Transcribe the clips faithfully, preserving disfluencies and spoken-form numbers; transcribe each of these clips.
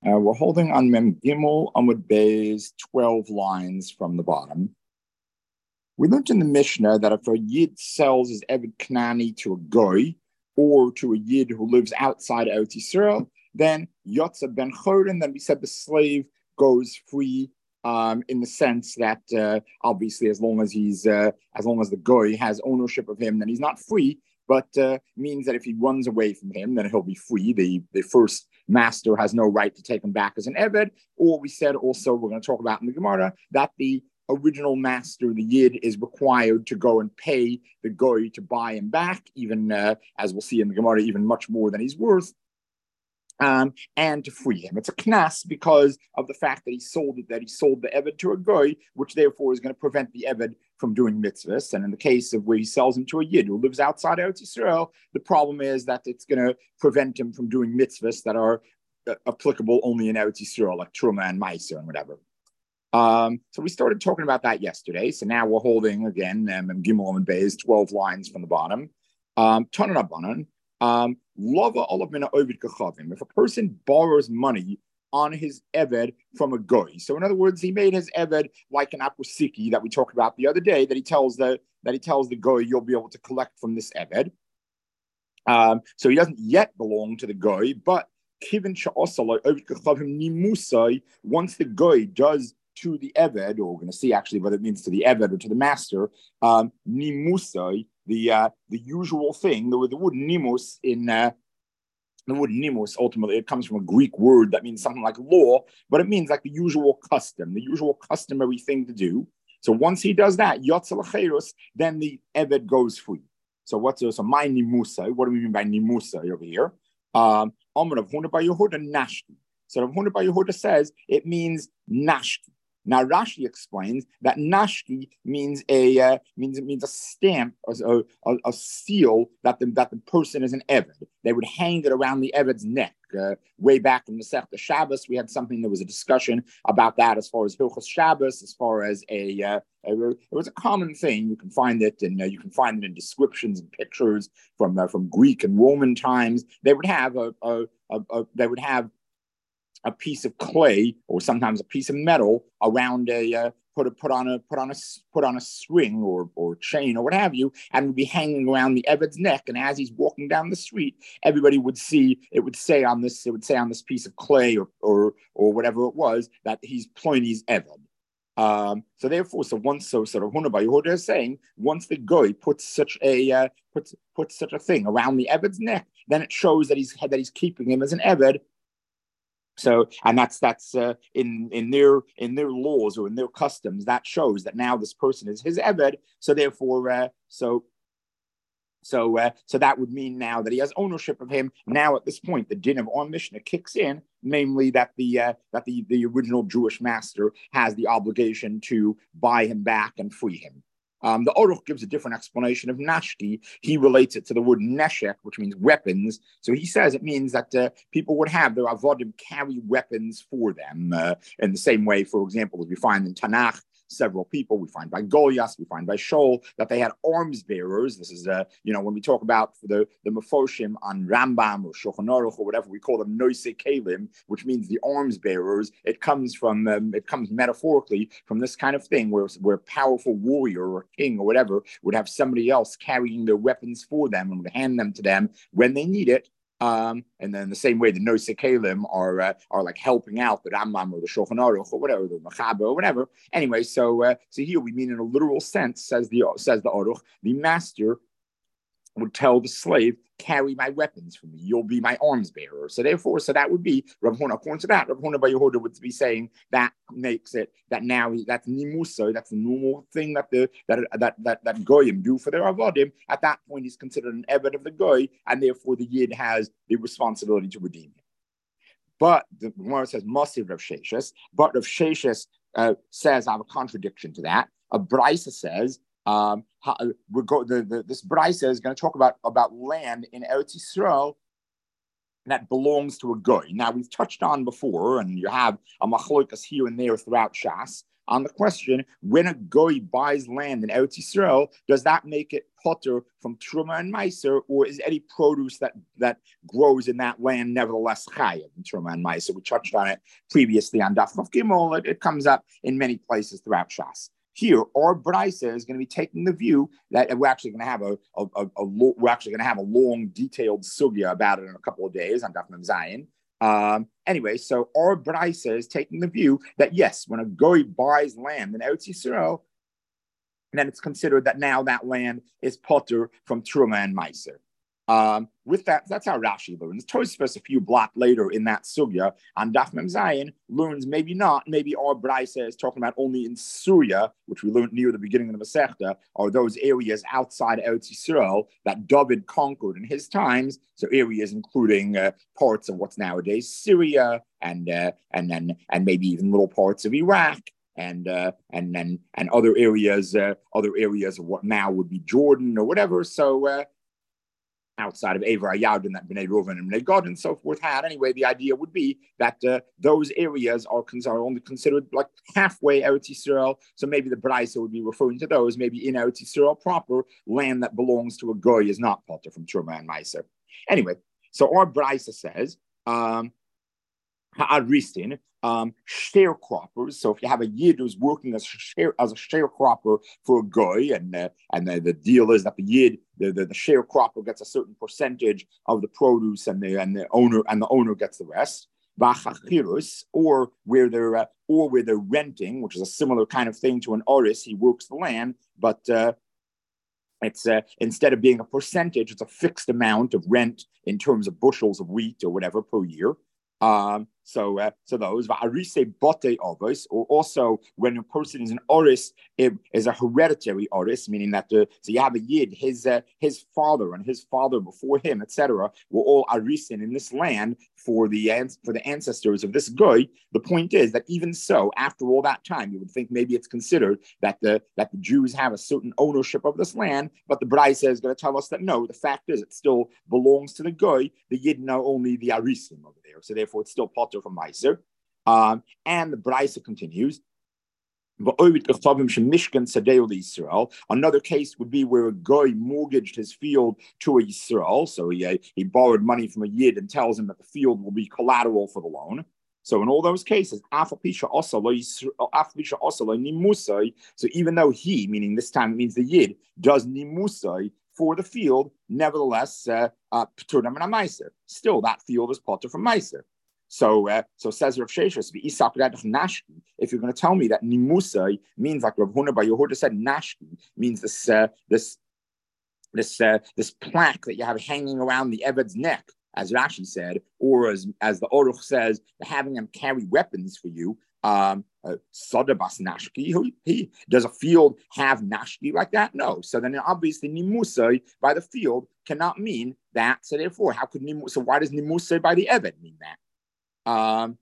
Uh, we're holding on Mem Gimel Amud Bay's twelve lines from the bottom. We learned in the Mishnah that if a Yid sells his Eved Knani to a Goy or to a Yid who lives outside Eretz Yisrael, then Yotza Ben Chorin, then we said the slave goes free um, in the sense that uh, obviously as long as he's uh, as long as the Goy has ownership of him, then he's not free. But uh, means that if he runs away from him, then he'll be free. The the first master has no right to take him back as an Eved. Or we said also, we're going to talk about in the Gemara, that the original master, the Yid, is required to go and pay the Goy to buy him back, even uh, as we'll see in the Gemara, even much more than he's worth. Um, and to free him. It's a knas because of the fact that he sold it, that he sold the Eved to a Goy, which therefore is going to prevent the Eved from doing mitzvahs. And in the case of where he sells him to a Yid who lives outside Eretz Yisrael, the problem is that it's going to prevent him from doing mitzvahs that are uh, applicable only in Eretz Yisrael, like Truma and Meiser and whatever. Um, so we started talking about that yesterday. So now we're holding, again, um, Gimel and Beis, twelve lines from the bottom. Um, Tanan Abanan. Um, if a person borrows money on his Eved from a Goy, so in other words, he made his Eved like an akusiki that we talked about the other day, that he tells the that he tells the Goy, you'll be able to collect from this Eved. Um, so he doesn't yet belong to the Goy, but once the Goy does to the Eved, or we're going to see actually what it means to the Eved or to the master, um, nimusai, the uh, the usual thing, the, the word nimus in uh, the word nimus, ultimately, it comes from a Greek word that means something like law, but it means like the usual custom, the usual customary thing to do. So once he does that, yotzalacheros, then the Eved goes free. So what's so my nimusai? What do we mean by nimusai over here? Um, Amar Rav Huna bar Yehuda nashki. So Rav Huna bar Yehuda says it means nashki. Now Rashi explains that nashki means a uh, means it means a stamp, a, a, a seal that the that the person is an Eved. They would hang it around the Eved's neck. Uh, way back in the Masechta Shabbos, we had something. There was a discussion about that as far as Hilchos Shabbos, as far as a, uh, a it was a common thing. You can find it, and uh, you can find it in descriptions and pictures from uh, from Greek and Roman times. They would have a, a, a, a they would have. a piece of clay or sometimes a piece of metal around a uh, put a put on a put on a put on a string or or chain or what have you, and would be hanging around the Eved's neck. And as he's walking down the street, everybody would see it would say on this it would say on this piece of clay or or or whatever it was that he's Pliny's Eved. Um, so therefore, so once so sort of Huna bar Yehuda is saying once the Goy puts such a uh, puts puts such a thing around the Eved's neck, then it shows that he's that he's keeping him as an Eved. So, and that's that's uh, in in their in their laws or in their customs, that shows that now this person is his Eved. So therefore, uh, so so uh, so that would mean now that he has ownership of him. Now at this point, the din of our Mishnah kicks in, namely that the uh, that the the original Jewish master has the obligation to buy him back and free him. Um, the Aruch gives a different explanation of nashki. He relates it to the word neshek, which means weapons. So he says it means that uh, people would have their avodim carry weapons for them uh, in the same way, for example, as we find in Tanakh, several people, we find by Goliath, we find by Shaul, that they had arms bearers. This is, uh, you know, when we talk about the, the Mefoshim on Rambam or Shulchan Aruch or whatever, we call them Noise Kalim, which means the arms bearers. It comes from, um, it comes metaphorically from this kind of thing where, where a powerful warrior or king or whatever would have somebody else carrying their weapons for them and would hand them to them when they need it. Um, and then the same way the Noise Kalim are uh, are like helping out the Rambam or the Shulchan Aruch or whatever, the Mechaber or whatever. Anyway, so uh, so here we mean in a literal sense, says the says the Aruch, the master would tell the slave, carry my weapons for me. You'll be my arms bearer. So therefore, so that would be Rav Huna. According to that, Rav Huna bar Yehuda would be saying that makes it that now he, that's nimusa. That's the normal thing that the that that that that goyim do for their avodim. At that point, he's considered an eved of the goy, and therefore the yid has the responsibility to redeem him. But the Gemara says Masiv Rav Sheshes. But Rav Sheshes uh, says I have a contradiction to that. A Brisa says. Um, how, we're go, the, the, this Brisa is going to talk about, about land in Eretz Yisrael that belongs to a goy. Now, we've touched on before, and you have a machlokas here and there throughout Shas, on the question, when a goy buys land in Eretz Yisrael, does that make it potter from Truma and Meiser, or is any produce that, that grows in that land nevertheless chayav in Truma and Meiser? We touched on it previously on Daf Chav Gimel. It, it comes up in many places throughout Shas. Here, our Brisa is going to be taking the view that we're actually going to have a, a, a, a we're actually going to have a long, detailed sugya about it in a couple of days on Daf Mem Zayin. Um, anyway, so our Brisa is taking the view that yes, when a goy buys land in Eretz Yisrael, then it's considered that now that land is potter from Truma and Meiser. Um, with that, that's how Rashi learns. Tosfos a few block later in that sugya on Daf Mem Zayin learns maybe not, maybe our Brisa is talking about only in Syria, which we learned near the beginning of the Masechta, or those areas outside Eretz Yisrael that David conquered in his times. So areas including uh, parts of what's nowadays Syria, and uh, and then and maybe even little parts of Iraq. And uh, and and and other areas, uh, other areas of what now would be Jordan or whatever. So uh, outside of Aver Ayad and that Bnei Reuven and Bnei Gad and so forth had. Anyway, the idea would be that uh, those areas are, cons- are only considered like halfway Eretz Yisrael. So maybe the Braisa would be referring to those. Maybe in Eretz Yisrael proper, land that belongs to a goy is not potter from Truma and Meiser. Anyway, so our Braisa says, um, Ha'aristin, um, sharecroppers. So if you have a yid who's working as a, share, as a sharecropper for a goy, and uh, and the, the deal is that the yid, the, the, the sharecropper gets a certain percentage of the produce, and the and the owner and the owner gets the rest. Bachachirus, or where they're uh, or where they're renting, which is a similar kind of thing to an oris. He works the land, but uh, it's uh, instead of being a percentage, it's a fixed amount of rent in terms of bushels of wheat or whatever per year. Um, so, uh, so those va'arise bote oris, or also when a person is an oris, it is a hereditary oris, meaning that the, so you have a yid, his uh, his father and his father before him, et cetera, were all arisin in this land for the for the ancestors of this guy. The point is that even so, after all that time, you would think maybe it's considered that the that the Jews have a certain ownership of this land, but the Braisa is going to tell us that no, the fact is it still belongs to the guy. The yid know only the arisim over there, so therefore it's still potter from Meiser. Um, and the Braisa continues. Another case would be where a guy mortgaged his field to a Yisrael, so he, uh, he borrowed money from a Yid and tells him that the field will be collateral for the loan. So in all those cases, so even though he, meaning this time it means the Yid, does nimusai for the field, nevertheless, uh, uh, still that field is potter from Meiser. So, uh, so says Rav Sheshes, if you're going to tell me that nimusai means, like Rav Huna Bar Yehuda said, nashki means this, uh, this, this, uh, this plaque that you have hanging around the Eved's neck, as Rashi said, or as as the Oruch says, having them carry weapons for you. Um, uh, Sodabas nashki, he does a field have nashki like that? No. So then obviously nimusai by the field cannot mean that. So therefore, how could nimusai? So why does nimusai by the Eved mean that? Um,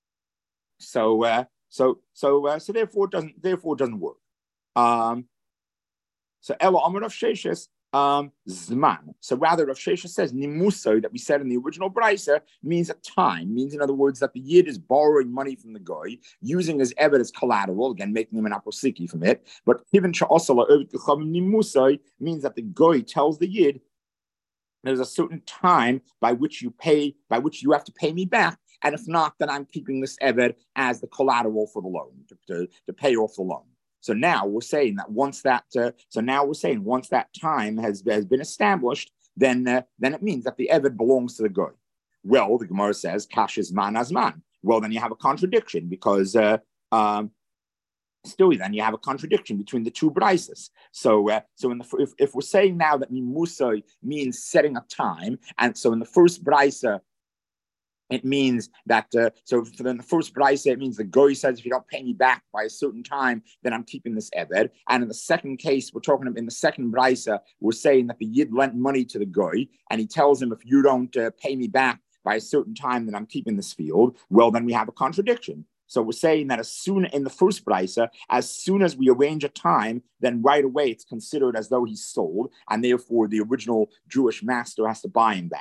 so, uh, so, so, uh, so therefore it doesn't, therefore it doesn't work. Um, so Ella Amar of Sheshes, um, Zman. So rather Rav Sheshes says nimuso that we said in the original Brisa means a time, means in other words that the Yid is borrowing money from the Goy, using his Eved as collateral, again making him an aposiki from it. But Kivin Sha'asala nimuso means that the Goy tells the Yid there's a certain time by which you pay, by which you have to pay me back. And if not, then I'm keeping this Eved as the collateral for the loan, to, to, to pay off the loan. So now we're saying that once that, uh, so now we're saying once that time has, has been established, then uh, then it means that the Eved belongs to the Goy. Well, the Gemara says, Kash is man as man. Well, then you have a contradiction because uh, um, still then you have a contradiction between the two Brisas. So, uh, so in the if, if we're saying now that Nimusai means setting a time, and so in the first Brisa, it means that, uh, so for the first Brisa, it means the Goy says, if you don't pay me back by a certain time, then I'm keeping this Eved. And in the second case, we're talking about, in the second Brisa, we're saying that the Yid lent money to the Goy, and he tells him, if you don't uh, pay me back by a certain time, then I'm keeping this field. Well, then we have a contradiction. So we're saying that as soon, in the first Brisa, as soon as we arrange a time, then right away it's considered as though he's sold, and therefore the original Jewish master has to buy him back.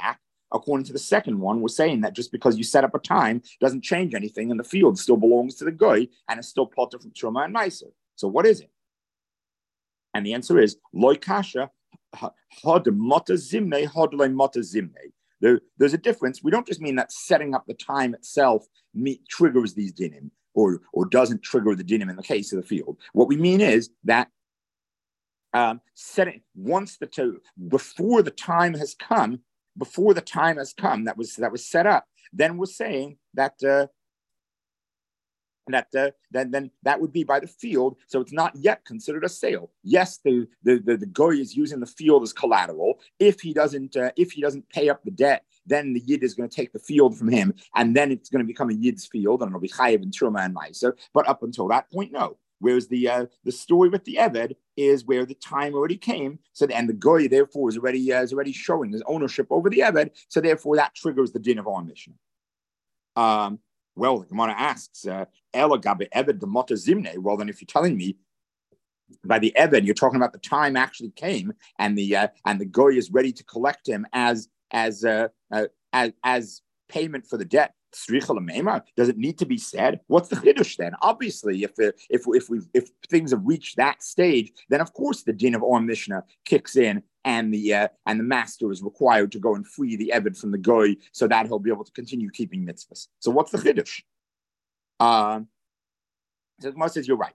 according to the second one, we're saying that just because you set up a time doesn't change anything, and the field still belongs to the guy, and it's still potter from Truma and Meiser. So what is it? And the answer is loy kasha hod mota zimne hod loy mota zimne. There, there's a difference. We don't just mean that setting up the time itself me, triggers these dinim, or or doesn't trigger the dinim in the case of the field. What we mean is that um, setting once the to, before the time has come, before the time has come that was that was set up, then we're saying that. Uh, that uh, then then that would be by the field, so it's not yet considered a sale. Yes, the the the, the goy is using the field as collateral. If he doesn't uh, if he doesn't pay up the debt, then the yid is going to take the field from him, and then it's going to become a yid's field, and it'll be chayiv and truma and meiser. But up until that point, no. Whereas the uh, the story with the eved is where the time already came, so the, and the goy therefore is already uh, is already showing his ownership over the eved, so therefore that triggers the din of our mission. Um. Well, the Gemara asks, uh, well, then if you're telling me by the Eved, you're talking about the time actually came, and the uh, and the goy is ready to collect him as as uh, uh, as as payment for the debt. Does it need to be said? What's the chiddush then? Obviously, if uh, if if we if things have reached that stage, then of course the din of Or Mishnah kicks in, and the uh, and the master is required to go and free the eved from the goy, so that he'll be able to continue keeping mitzvahs. So what's the chiddush? Um, so Gemara says you're right.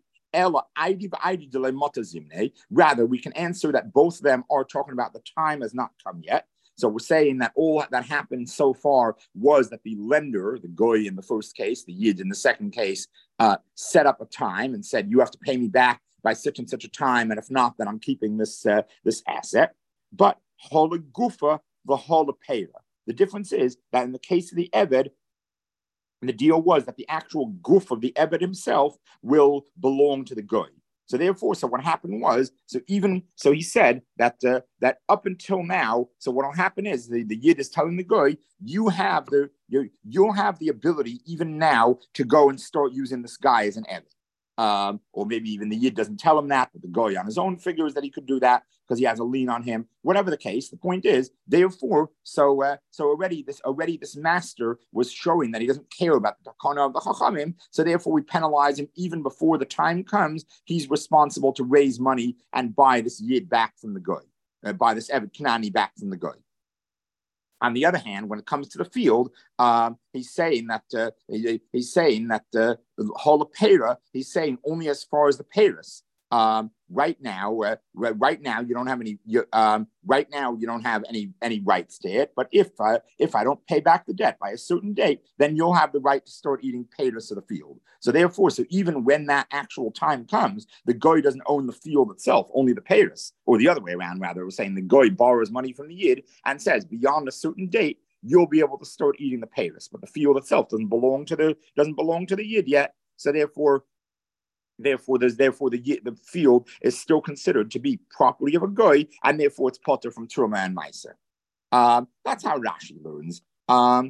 Rather, we can answer that both of them are talking about the time has not come yet. So we're saying that all that happened so far was that the lender, the goy in the first case, the yid in the second case, uh, set up a time and said, you have to pay me back by such and such a time, and if not, then I'm keeping this uh, this asset. But hola gufa v'hola pera. The difference is that in the case of the eved, the deal was that the actual guf of the eved himself will belong to the goy. So therefore, so what happened was, so even, so he said that uh, that up until now, so what will happen is the, the yid is telling the goy, you have the, you, you'll have the ability even now to go and start using this guy as an eved. Um, or maybe even the yid doesn't tell him that, but the goy on his own figures that he could do that because he has a lien on him. Whatever the case, the point is, therefore, so uh, so already this already this master was showing that he doesn't care about the takana of the chachamim. So therefore, we penalize him even before the time comes. He's responsible to raise money and buy this yid back from the goy, uh, buy this eved Kanani back from the goy. On the other hand, when it comes to the field, um, he's saying that uh, he, he's saying that uh, the whole pera, he's saying only as far as the peris. Um, right now, uh, right now you don't have any. You, um, right now you don't have any any rights to it. But if uh, if I don't pay back the debt by a certain date, then you'll have the right to start eating peris of the field. So therefore, so even when that actual time comes, the goy doesn't own the field itself, only the peris, or the other way around. Rather, it was saying the goy borrows money from the yid and says beyond a certain date you'll be able to start eating the peris, but the field itself doesn't belong to the doesn't belong to the yid yet. So therefore. Therefore, there's therefore the the field is still considered to be property of a goy, and therefore it's potter from truma and meiser. Um, that's how Rashi learns. Um,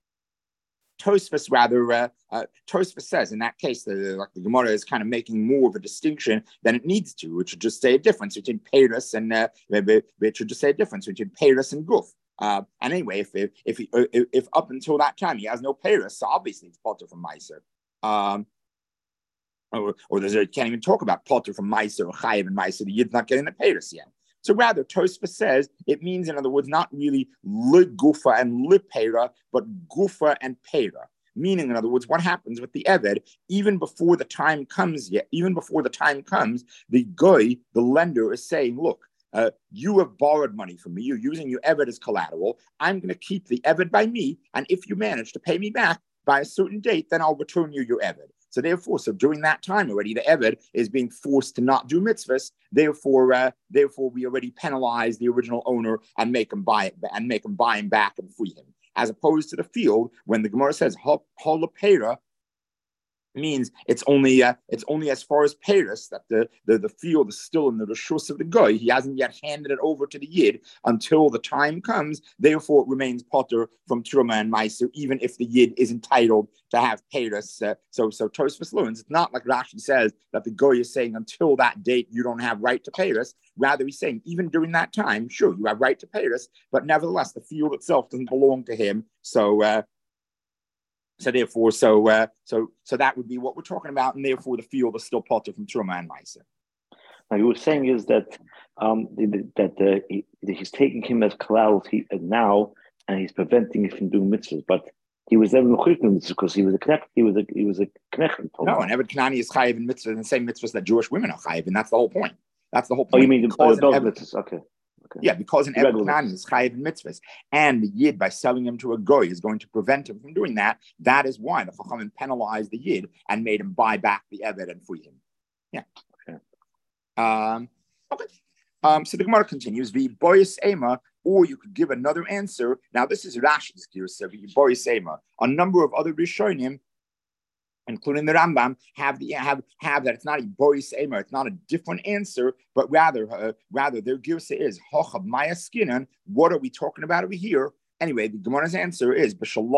Tosfos rather, uh, uh, Tosfos says in that case, the, like the Gemara is kind of making more of a distinction than it needs to. It should just say a difference between peris and uh, it should just say a difference between peris and guf. Uh, and anyway, if if if, he, if if up until that time he has no peris, so obviously it's potter from meiser. Um, Or, or there's a, can't even talk about potter from Meiser or Chayiv and Meiser. The yid's not getting the payers yet. So rather, Tosfos says it means, in other words, not really li gufa and li pera, but gufa and pera. Meaning, in other words, what happens with the eved even before the time comes yet, even before the time comes, the goy, the lender, is saying, look. Uh, you have borrowed money from me. You're using your eved as collateral. I'm going to keep the eved by me, and if you manage to pay me back by a certain date, then I'll return you your eved. So therefore, so during that time already, the eved is being forced to not do mitzvahs. Therefore, uh, therefore, we already penalize the original owner and make him buy it and make him buy him back and free him. As opposed to the field, when the Gemara says hola pera, means it's only uh, it's only as far as Paris that the, the, the field is still in the reshus of the guy. He hasn't yet handed it over to the yid until the time comes. Therefore, it remains potter from Truma and Meiser, even if the yid is entitled to have Paris. Uh, so so Tosfos learns it's not like Rashi says that the guy is saying until that date you don't have right to Paris. Rather, he's saying even during that time, sure, you have right to Paris, but nevertheless, the field itself doesn't belong to him. So. Uh, So therefore, so uh, so so that would be what we're talking about, and therefore the field is still potter from Truma and Meiser. Now, you were saying is that um, that uh, he, he's taking him as collateral now, and he's preventing him from doing mitzvahs. But he was never mechuyev mitzvahs because he was a knecht. He was a he was a knecht. No, and Eved Kanani is chayiv in mitzvahs, and the same mitzvahs that Jewish women are chayiv, and that's the whole point. That's the whole point. Oh, you mean because the, uh, Eved, mitzvahs? Okay. Okay. Yeah, because an Eved Kanani is chayiv in mitzvahs, and the yid by selling him to a goy is going to prevent him from doing that. That is why the Chachamim penalized the yid and made him buy back the Eved and free him. Yeah. Okay. Um, okay. Um, so the Gemara continues, the boyis ema, or you could give another answer. Now, this is Rashi's girsa, the boyis ema. A number of other Rishonim, including the Rambam, have the have have that it's not a boyis ema, it's not a different answer, but rather uh, rather their girsa is hochab maya skinan. What are we talking about over here? Anyway, the Gemara's answer is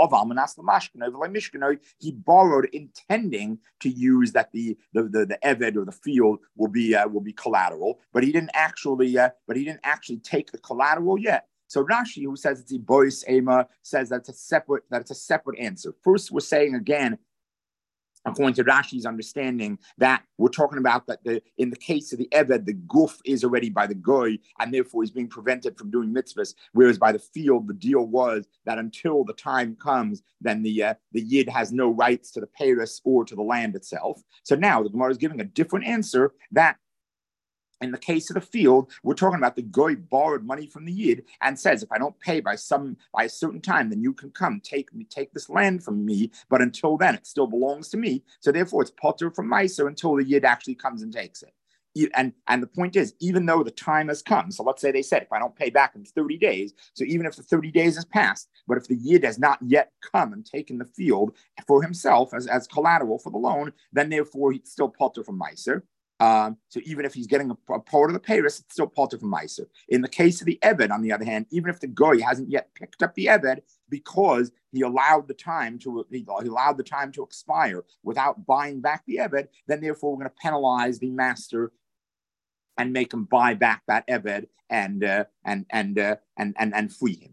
he borrowed intending to use that the the the, the eved or the field will be uh, will be collateral, but he didn't actually uh, but he didn't actually take the collateral yet. So Rashi, who says it's a bois ema, says that it's a separate that it's a separate answer. First, we're saying again, according to Rashi's understanding, that we're talking about that the in the case of the Eved, the guf is already by the goy, and therefore he's being prevented from doing mitzvahs. Whereas by the field, the deal was that until the time comes, then the uh, the yid has no rights to the Paris or to the land itself. So now the Gemara is giving a different answer that. In the case of the field, we're talking about the goy borrowed money from the yid and says, if I don't pay by some by a certain time, then you can come take me take this land from me. But until then, it still belongs to me. So therefore, it's potter from Meiser until the yid actually comes and takes it. And and the point is, even though the time has come, so let's say they said, if I don't pay back in thirty days, so even if the thirty days has passed, but if the yid has not yet come and taken the field for himself as, as collateral for the loan, then therefore he's still potter from Meiser. Um, so even if he's getting a, a part of the Paris, it's still potter from Meiser. In the case of the Eved, on the other hand, even if the goy hasn't yet picked up the Eved because he allowed the time to he, he allowed the time to expire without buying back the Eved, then therefore we're going to penalize the master and make him buy back that Eved and uh, and and, uh, and and and free him.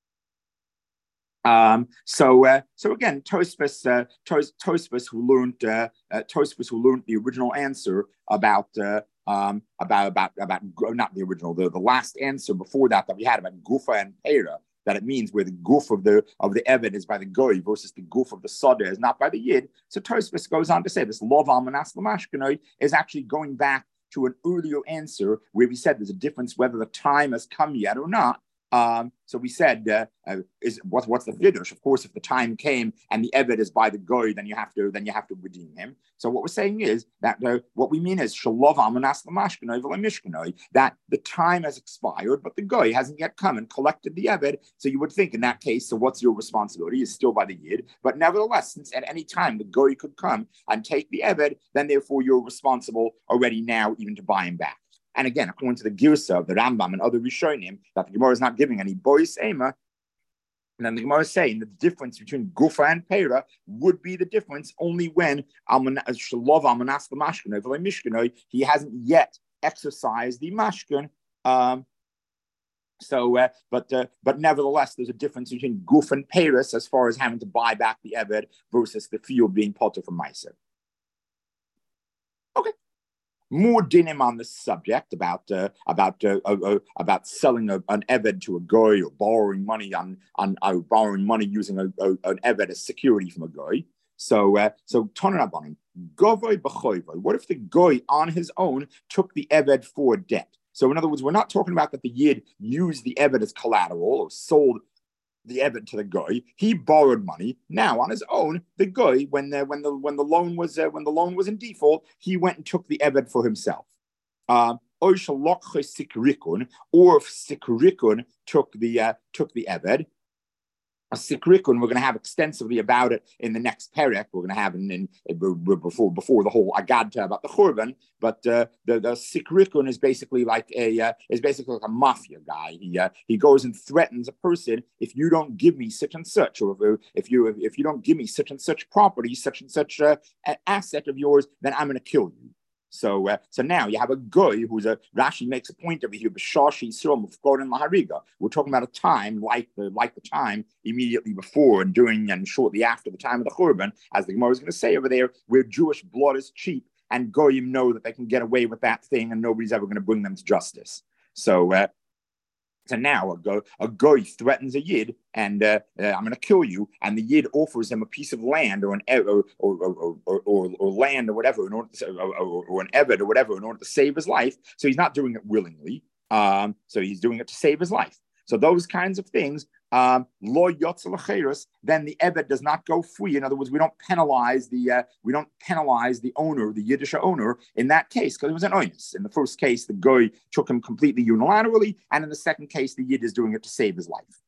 Um, so, uh, so again, Tosfos, uh, Tos, Tosfos who learned, uh, uh, Tosfos who learned the original answer about, uh, um, about, about, about, not the original, the, the last answer before that that we had about Gufa and Pera, that it means where the goof of the of the Eved is by the goy versus the goof of the Sada is not by the Yid. So Tosfos goes on to say this Lov Almanas Lamashkanoi is actually going back to an earlier answer where we said there's a difference whether the time has come yet or not. Um, so we said, uh, uh, is what, what's the Viddush? Of course, if the time came and the Eved is by the goy, then you have to then you have to redeem him. So what we're saying is that uh, what we mean is Shalov Amanas Lamashkanoi V'Lamishkanoi, that the time has expired, but the goy hasn't yet come and collected the Eved. So you would think in that case, so what's your responsibility? Is still by the Yid. But nevertheless, since at any time the goy could come and take the Eved, then therefore you're responsible already now even to buy him back. And again, according to the Girsa of the Rambam and other Rishonim, that the Gemara is not giving any bois ema, and then the Gemara is saying that the difference between Gufa and Pera would be the difference only when Shalov Almanas Mashkanoi, he hasn't yet exercised the Mashkan. Um, so, uh, but uh, but nevertheless, there's a difference between Guf and Peres as far as having to buy back the Eved versus the field being potter from Meiser. Okay. More dinim on this subject about uh, about uh, uh, uh, about selling a, an eved to a goy or borrowing money on on uh, borrowing money using a, a, an eved as security from a goy. So uh, so Toner Rabbanim govoy b'choyvoy. What if the goy on his own took the eved for debt? So in other words, we're not talking about that the yid used the eved as collateral or sold the Eved to the goy. He borrowed money. Now on his own, the goy, when the when the when the loan was uh, when the loan was in default, he went and took the Eved for himself. Um, or if Sikrikun took the uh, took the Eved. a sikrikun. We're going to have extensively about it in the next perek. We're going to have in, in, in before before the whole agadta about the churban. But uh, the the sikrikun is basically like a uh, is basically like a mafia guy. He uh, he goes and threatens a person: if you don't give me such and such, or if, if you if you don't give me such and such property, such and such uh, asset of yours, then I'm going to kill you. So, uh, so now you have a guy who's a Rashi makes a point over here. We're talking about a time like the like the time immediately before and during and shortly after the time of the Churban, as the Gemara is going to say over there, where Jewish blood is cheap and goyim know that they can get away with that thing and nobody's ever going to bring them to justice. So, uh, so now a go a goy threatens a yid and uh, uh, I'm going to kill you, and the yid offers him a piece of land or an or or or, or, or, or land or whatever in order to, or, or, or an eved or whatever in order to save his life. So he's not doing it willingly. Um, so he's doing it to save his life. So those kinds of things, um, lo yotzel, then the eved does not go free. In other words, we don't penalize the uh, we don't penalize the owner, the Yiddish owner, in that case because it was an oinus. In the first case, the goy took him completely unilaterally, and in the second case, the Yid is doing it to save his life.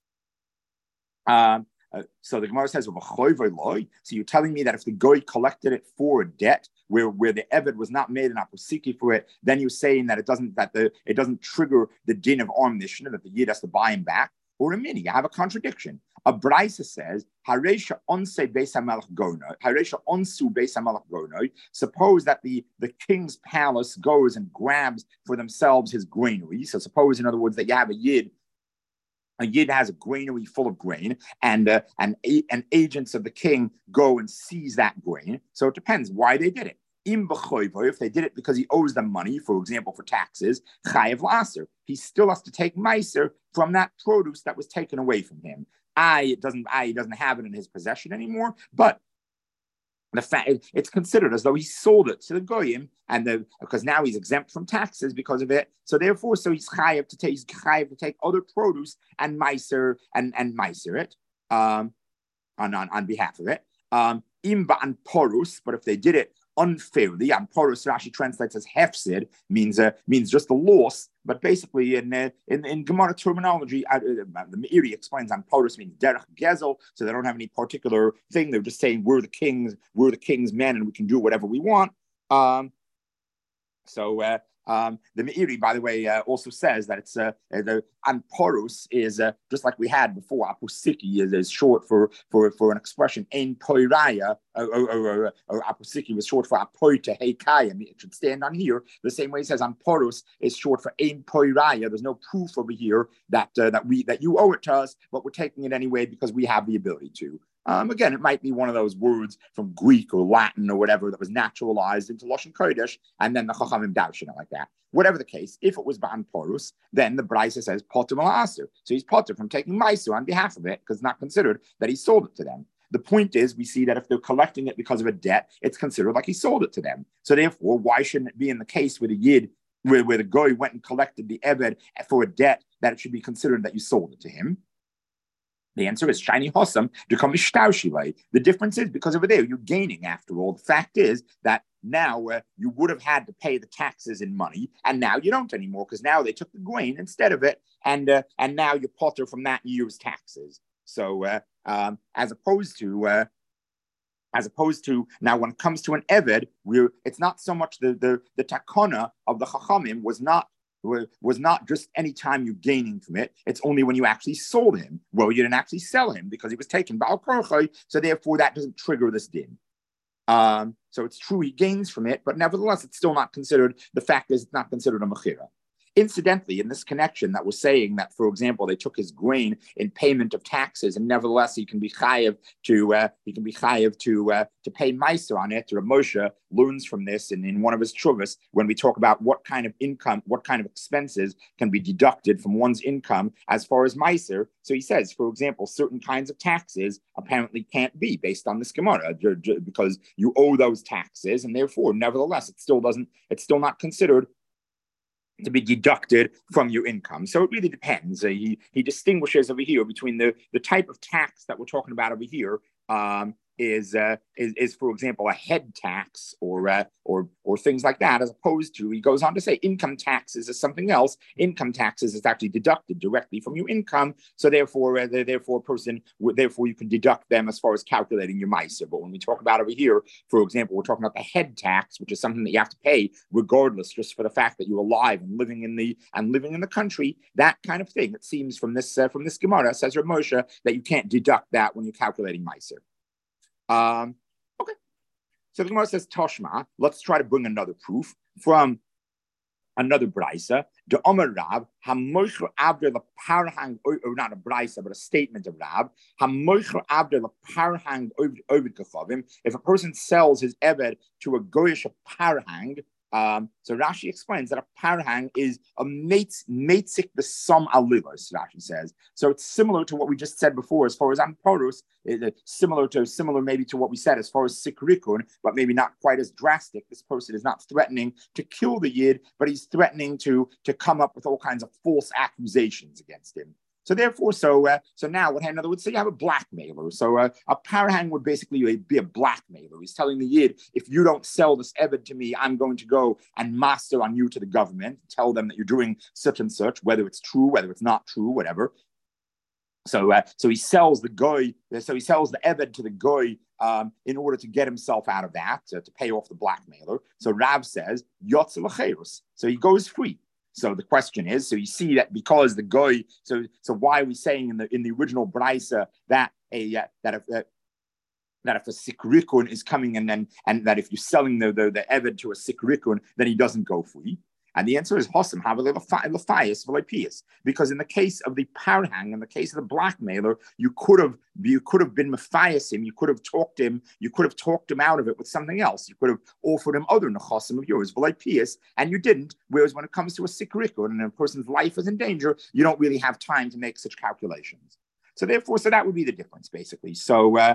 Um, uh, so the Gemara says, so you're telling me that if the goy collected it for a debt where, where the eved was not made an apusiki for it, then you're saying that it doesn't that the it doesn't trigger the din of omniscient, that the Yid has to buy him back. Or a mini, you have a contradiction. A Braisa says, Haresha onse beis hamelech gonoi, Haresha onsu beis hamelech gonoi. Suppose that the, the king's palace goes and grabs for themselves his granary. So suppose, in other words, that you have a yid, a yid has a granary full of grain, and uh, and, and agents of the king go and seize that grain. So it depends why they did it. If they did it because he owes them money, for example, for taxes, chayev laser, he still has to take meiser from that produce that was taken away from him. I it doesn't I he doesn't have it in his possession anymore, but the fact it's considered as though he sold it to the goyim, and the because now he's exempt from taxes because of it. So therefore, so he's chayev to take he's chayev to take other produce and meiser and and meiser it um, on, on on behalf of it. Um, imba and porus, but if they did it unfairly, and porus Rashi translates as hefsid, means uh, means just a loss. But basically, in uh, in, in Gemara terminology, uh, the Meiri explains on porus means derech gezel, so they don't have any particular thing. They're just saying we're the kings, we're the king's men, and we can do whatever we want. Um, so. Uh, Um, the Meiri, by the way, uh, also says that it's uh, the anporus is uh, just like we had before. Apusiki is, is short for for for an expression ein poiraya, or, or, or, or apusiki was short for apoita heikaya. It should stand on here the same way it says anporus is short for ein poiraya. There's no proof over here that uh, that we that you owe it to us, but we're taking it anyway because we have the ability to. Um, again, it might be one of those words from Greek or Latin or whatever that was naturalized into Lashon Kodesh, and then the Chachamim darshan it like that. Whatever the case, if it was Ba'an Porus, then the Braisa says Potter Malaser. So he's Potter from taking Maisu on behalf of it because it's not considered that he sold it to them. The point is, we see that if they're collecting it because of a debt, it's considered like he sold it to them. So therefore, why shouldn't it be in the case with a Yid, where, where the Goy went and collected the Eved for a debt, that it should be considered that you sold it to him? The answer is shiny hossam to come shivai. The difference is because over there you're gaining after all. The fact is that now uh, you would have had to pay the taxes in money, and now you don't anymore because now they took the grain instead of it, and uh, and now you're potter from that year's taxes. So uh, um, as opposed to uh, as opposed to now when it comes to an eved, we're it's not so much the the the takana of the chachamim was not. was not just any time you're gaining from it. It's only when you actually sold him. Well, you didn't actually sell him because he was taken by al-Korchai, so therefore that doesn't trigger this din. Um, so it's true he gains from it, but nevertheless, it's still not considered, the fact is it's not considered a mechira. Incidentally, in this connection that was saying that, for example, they took his grain in payment of taxes, and nevertheless he can be chayev to uh, he can be chayev to uh, to pay meiser on it. Or Moshe learns from this, and in one of his chuvas, when we talk about what kind of income, what kind of expenses can be deducted from one's income as far as meiser. So he says, for example, certain kinds of taxes apparently can't be based on this Gemara because you owe those taxes, and therefore, nevertheless, it still doesn't. It's still not considered to be deducted from your income. So it really depends. Uh, he he distinguishes over here between the, the type of tax that we're talking about over here, um, is, uh, is, is, for example, a head tax or, uh, or, or things like that, as opposed to, he goes on to say, income taxes is something else. Income taxes is actually deducted directly from your income. So therefore, uh, therefore, a person, therefore, you can deduct them as far as calculating your miser. But when we talk about over here, for example, we're talking about the head tax, which is something that you have to pay regardless, just for the fact that you're alive and living in the and living in the country. That kind of thing. It seems from this uh, from this Gemara, says Rav Moshe, that you can't deduct that when you're calculating miser. Um, okay. So the Gemara says Toshma. Let's try to bring another proof from another brisa. The Omer Rab Hamoichel Abder the Parhang, or not a brisa, but a statement of Rab Hamoichel Abder the Parhang Ovid Kachavim. If a person sells his eved to a goyish parhang. Um, so Rashi explains that a parhang is a meitzik the sum alilos, Rashi says. So it's similar to what we just said before as far as amporus, similar to similar maybe to what we said as far as sikrikun, but maybe not quite as drastic. This person is not threatening to kill the yid, but he's threatening to, to come up with all kinds of false accusations against him. So therefore, so uh, so now, what in other words, say you have a blackmailer. So uh, a parhang would basically be a blackmailer. He's telling the yid, if you don't sell this eved to me, I'm going to go and master on you to the government, tell them that you're doing such and such, whether it's true, whether it's not true, whatever. So uh, so he sells the goy, so he sells the eved to the goy um, in order to get himself out of that, uh, to pay off the blackmailer. So Rav says, yotze l'cheirus. So he goes free. So the question is, so you see that because the goy, so so why are we saying in the in the original brisa that a uh, that if uh, that if a sikrikun is coming and then and that if you're selling the the, the eved to a sikrikun, then he doesn't go free? And the answer is Hossam Havalefayas Velipias. Because in the case of the parhang, in the case of the blackmailer, you could have you could have been Matthias him, you could have talked him, you could have talked him out of it with something else. You could have offered him other nechasim of yours, Velipias, and you didn't. Whereas when it comes to a sikrikun and a person's life is in danger, you don't really have time to make such calculations. So therefore, so that would be the difference, basically. So uh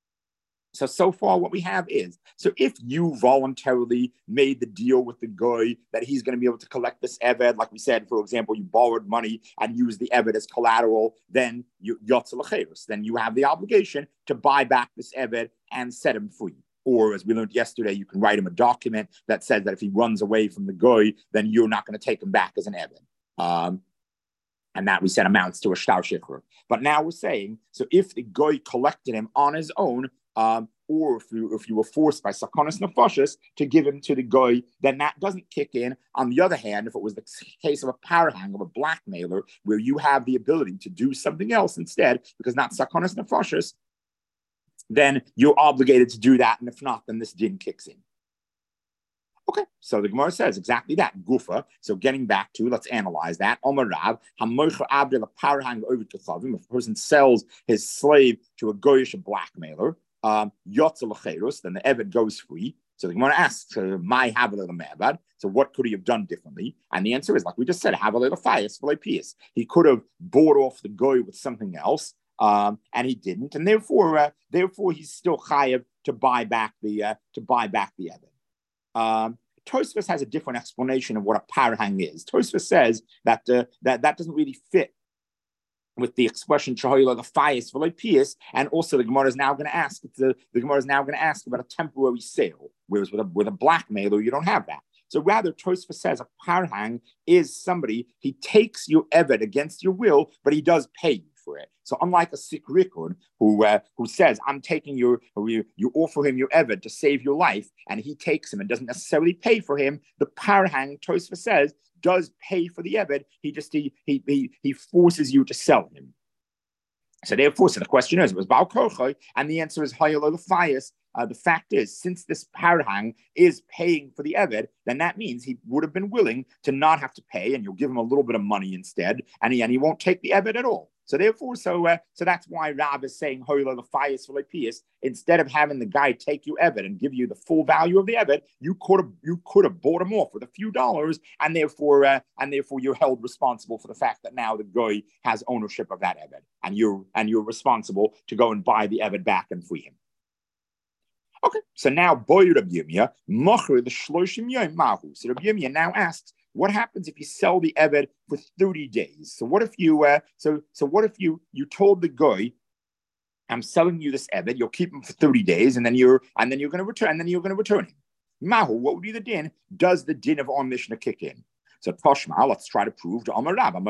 So, so far what we have is, so if you voluntarily made the deal with the guy that he's going to be able to collect this eved, like we said, for example, you borrowed money and used the eved as collateral, then you yotze l'cheirus, then you have the obligation to buy back this eved and set him free. Or as we learned yesterday, you can write him a document that says that if he runs away from the guy, then you're not going to take him back as an eved. Um, and that we said amounts to a shtar shikhr. But now we're saying, so if the guy collected him on his own, Um, or if you if you were forced by sakonis nefashis to give him to the guy, then that doesn't kick in. On the other hand, if it was the case of a parhang, of a blackmailer, where you have the ability to do something else instead, because not sakonis nefashis, then you're obligated to do that, and if not, then this din kicks in. Okay, so the Gemara says exactly that. Gufa. So getting back to, let's analyze that. Omer Rav, Hamoicha Abdel Parhang over to Chavim. If a person sells his slave to a goyish blackmailer, um, yotze l'cheirus, then the eved goes free. So the Gemara asks, my havel me'avad. So what could he have done differently? And the answer is, like we just said, havel l'fayas v'lepias. He could have bought off the goy with something else, um, and he didn't, and therefore, uh, therefore, he's still chayav to buy back the uh, to buy back the eved. Um, Tosfos has a different explanation of what a parhang is. Tosfos says that uh, that that doesn't really fit with the expression "chahoyla the fayis v'leipias," and also the Gemara is now going to ask the, the Gemara is now going to ask about a temporary sale, whereas with a with a blackmailer you don't have that. So rather, Tosfos says a parhang is somebody, he takes your eved against your will, but he does pay you for it. So unlike a sikrikun who uh, who says, I'm taking your, or you, you offer him your eved to save your life, and he takes him and doesn't necessarily pay for him, the parhang, Tosfos says, does pay for the eved. He just, he, he, he, he forces you to sell him. So therefore, so the question is, it was Baal Korchoy, and the answer is Hayel Olafayas. Uh, the fact is, since this parhang is paying for the eved, then that means he would have been willing to not have to pay, and you'll give him a little bit of money instead, and he, and he won't take the eved at all. So therefore, so uh, so that's why Rab is saying Hoyla the fayas for Lepias. Instead of having the guy take you eved and give you the full value of the eved, you could have you could have bought him off with a few dollars, and therefore uh, and therefore you're held responsible for the fact that now the guy has ownership of that eved, and you're and you're responsible to go and buy the eved back and free him. Okay, so now Boy Rabbi Yirmiyah, Mocher the Shloshim Yom Mahu. So Rabbi Yirmiyah now asks, what happens if you sell the eved for thirty days? So what if you uh, so so what if you you told the guy I'm selling you this Eved. You'll keep him for thirty days, and then you're and then you're going to return. And then you're going to return him. Mahu, what would be the din? Does the din of our Mishnah kick in? So Toshma, let's try to prove to Amar Rab.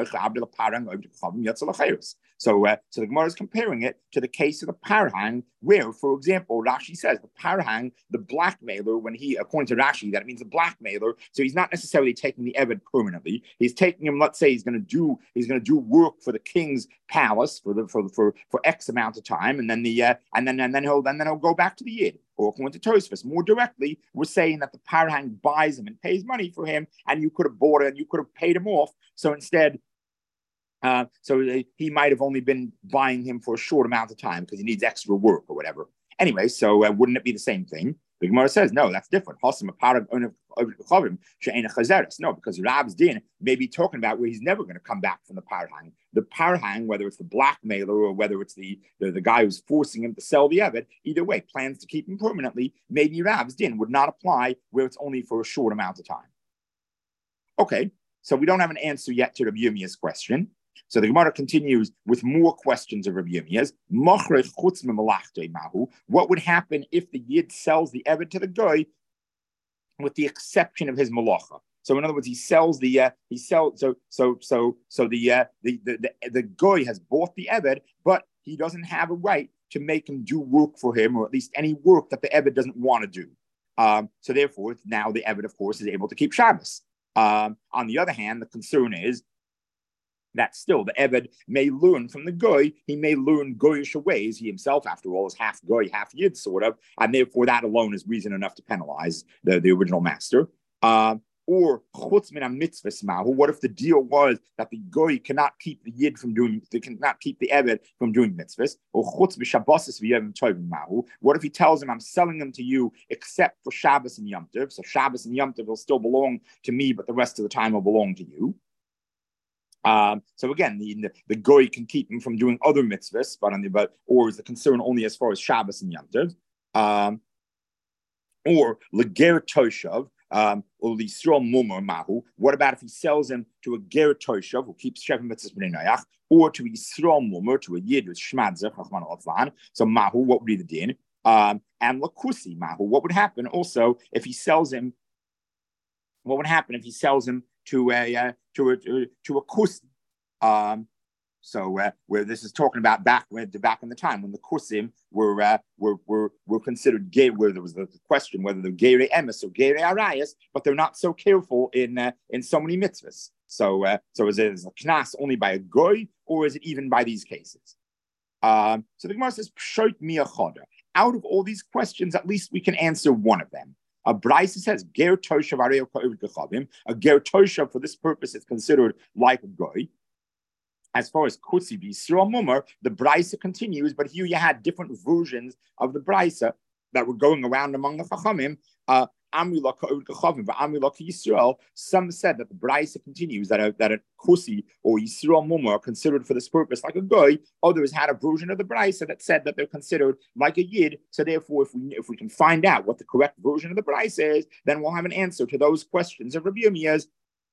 So, uh, so the Gemara is comparing it to the case of the parhang, where, for example, Rashi says the parhang, the blackmailer, when he, according to Rashi, that means the blackmailer. So he's not necessarily taking the Eved permanently. He's taking him. Let's say he's going to do he's going to do work for the king's palace for the for for for X amount of time, and then the uh, and then and then he'll then then he'll go back to the Yid. Or according to Tosfos, more directly, we're saying that the parhang buys him and pays money for him, and you could have bought it and you could have paid him off. So instead. Uh, so he might have only been buying him for a short amount of time because he needs extra work or whatever. Anyway, so uh, wouldn't it be the same thing? The Gemara says, no, that's different. No, because Rab's din may be talking about where he's never going to come back from the parhang. The parhang, whether it's the blackmailer or whether it's the, the, the guy who's forcing him to sell the Eved, either way, plans to keep him permanently, maybe Rab's din would not apply where it's only for a short amount of time. Okay, so we don't have an answer yet to Rabbi Yirmiyah's question. So the Gemara continues with more questions of Rabbi Yirmiyah's. What would happen if the Yid sells the Eved to the Goy with the exception of his malacha? So in other words, he sells the uh, he sells so so so so the uh, the, the the the Goy has bought the Eved, but he doesn't have a right to make him do work for him, or at least any work that the Eved doesn't want to do. Um, so therefore, now the Eved, of course, is able to keep Shabbos. Um, on the other hand, the concern is that still the Eved may learn from the Goy. He may learn Goyish ways. He himself, after all, is half Goy, half Yid, sort of, and therefore that alone is reason enough to penalize the, the original master. Um, or chutz min mitzvahs mahu. What if the deal was that the Goy cannot keep the Yid from doing, they cannot keep the Eved from doing mitzvahs? Or chutz b'shabbosis v'yevim tovim mahu. What if he tells him, I'm selling them to you except for Shabbos and Yom Tov? So Shabbos and Yom Tov will still belong to me, but the rest of the time will belong to you. Um, so again, the, the the Goy can keep him from doing other mitzvahs, but on the but or is the concern only as far as Shabbos and Yom Tov? Um, or leger toshav, um, or l'Yisrael mumar mahu. What about if he sells him to a ger toshav who keeps shevim mitzvahs b'nei noyach, or to Yisrael mumar, to a yid with shmadzer chachman al-Atzlan? So mahu, what would be the din? Um, and lakusi mahu. What would happen also if he sells him? What would happen if he sells him to a uh, to a to a kusim? Um, so uh, where this is talking about back when back in the time when the kusim were uh, were were were considered gay, where there was the question whether they're gay emes or gay arayas, but they're not so careful in uh, in so many mitzvahs. So uh, so is it is a knas only by a goy, or is it even by these cases? Um, so the Gemara says pshoit miyachoda. Out of all these questions, at least we can answer one of them. A Braisa says ger toshav arei ka'od gechavim. A ger toshav for this purpose is considered like a goy. As far as kutsi b'Yisrael mumar, the Braisa continues, but here you had different versions of the Braisa that were going around among the Chachamim. Uh, Amrila ka'od gechavim, but Amrila Yisrael. Some said that the Braisa continues that a, that a kusi or Yisrael mumar are considered for this purpose like a goy. Others had a version of the Braisa that said that they're considered like a yid. So therefore, if we if we can find out what the correct version of the Braisa is, then we'll have an answer to those questions of Rabbi Yirmiyah's.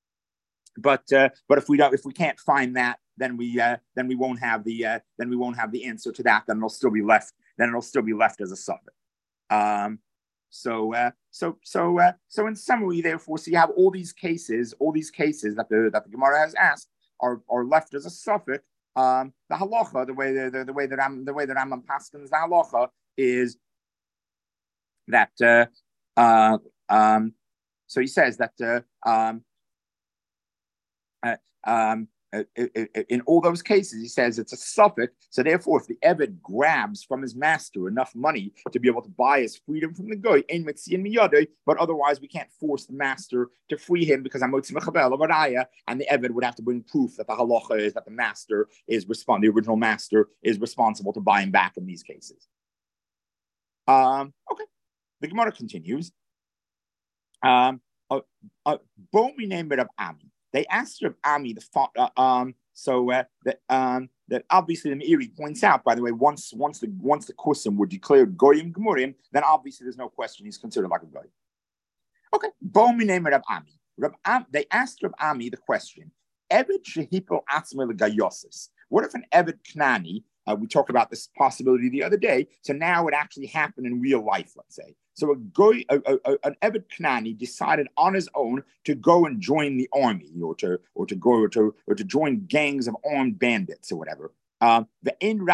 But uh, but if we don't, if we can't find that, then we uh, then we won't have the uh, then we won't have the answer to that. Then it'll still be left. Then it'll still be left as a suffix. Um, so uh, so so uh, so in summary, therefore, so you have all these cases, all these cases that the that the Gemara has asked are are left as a suffix. Um, the halacha, the way the, the, the way that I'm the way that Rambam paskins the halacha is that uh, uh, um, so he says that uh, um. Uh, um, uh, in all those cases, he says it's a suffix. So therefore, if the Eved grabs from his master enough money to be able to buy his freedom from the Goy, ein mitziin miyadei, but otherwise we can't force the master to free him because hamotzi mechabel of araya, and the Eved would have to bring proof that the halacha is that the master is respond, the original master is responsible to buy him back in these cases. Um, okay, the Gemara continues. Um, uh, uh, Bo minei Rav Ami. They asked Rav Ami the uh, um so uh, that um that obviously the Meiri points out, by the way, once once the once the kusim were declared goyim gemurim, then obviously there's no question he's considered like a goy. Okay, bo minei Rav Ami. Rav Am, they asked Rav Ami the question: Eved shehipol atzmei legayosis. What if an Eved Knani Uh, we talked about this possibility the other day. So now it actually happened in real life, let's say. So a goy, a, a, a, an Eved Knani decided on his own to go and join the army, or to or to go or to or to join gangs of armed bandits or whatever. Um, the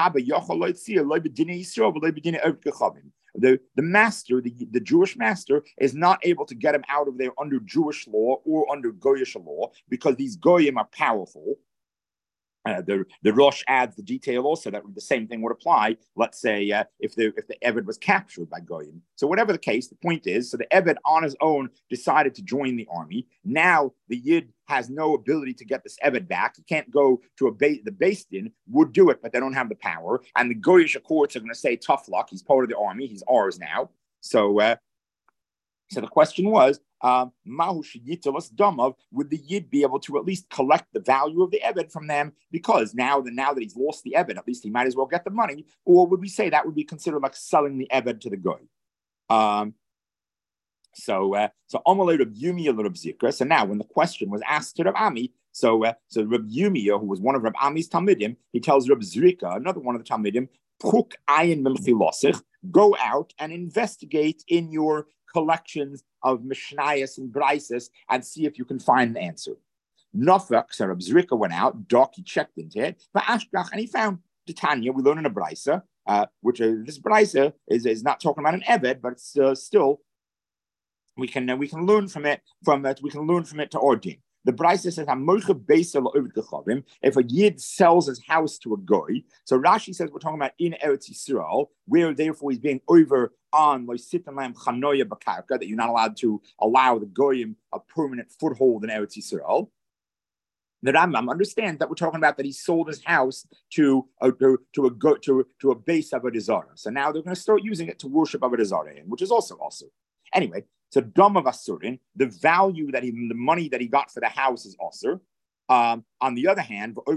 the the master, the, the Jewish master, is not able to get him out of there under Jewish law or under Goyish law, because these Goyim are powerful. Uh, the the Rosh adds the detail also that the same thing would apply. Let's say uh, if the if the Eved was captured by Goyim. So whatever the case, the point is, so the Eved on his own decided to join the army. Now the Yid has no ability to get this Eved back. He can't go to a ba- the Beis Din would do it, but they don't have the power. And the Goyish courts are going to say, tough luck. He's part of the army. He's ours now. So uh, so the question was, um, would the Yid be able to at least collect the value of the Eved from them? Because now, the, now that he's lost the Eved, at least he might as well get the money. Or would we say that would be considered like selling the Eved to the Goy? Um, so, uh, so Amalei Reb Yumia Reb Zikra. So now, when the question was asked to Reb Ami, so uh, so Reb Yumia, who was one of Reb Ami's Talmidim, he tells Reb Zrika, another one of the Talmidim, Puk ayin milchilosich, go out and investigate in your collections of Mishnayos and Braisos and see if you can find the answer. Nofak, so Reb Zrika went out, Doc, he checked into it, but Ashkach, and he found the Tanya, we learn in a Braisa, uh, which uh, this Braisa is, is not talking about an Eved, but it's uh, still, we can uh, we can learn from it, from it, we can learn from it to Ordin. The Braisa says, if a Yid sells his house to a Goy, so Rashi says we're talking about in Eretz Yisrael, where therefore he's being over on that you're not allowed to allow the Goyim a permanent foothold in Eretz Yisrael. The Rambam understands that we're talking about that he sold his house to a to, to a go to, to a base of Avodah Zarah. So now they're going to start using it to worship Avodah Zarah, which is also also. Anyway, so Dom of Asurin, the value that he, the money that he got for the house is Asur. Um, on the other hand, on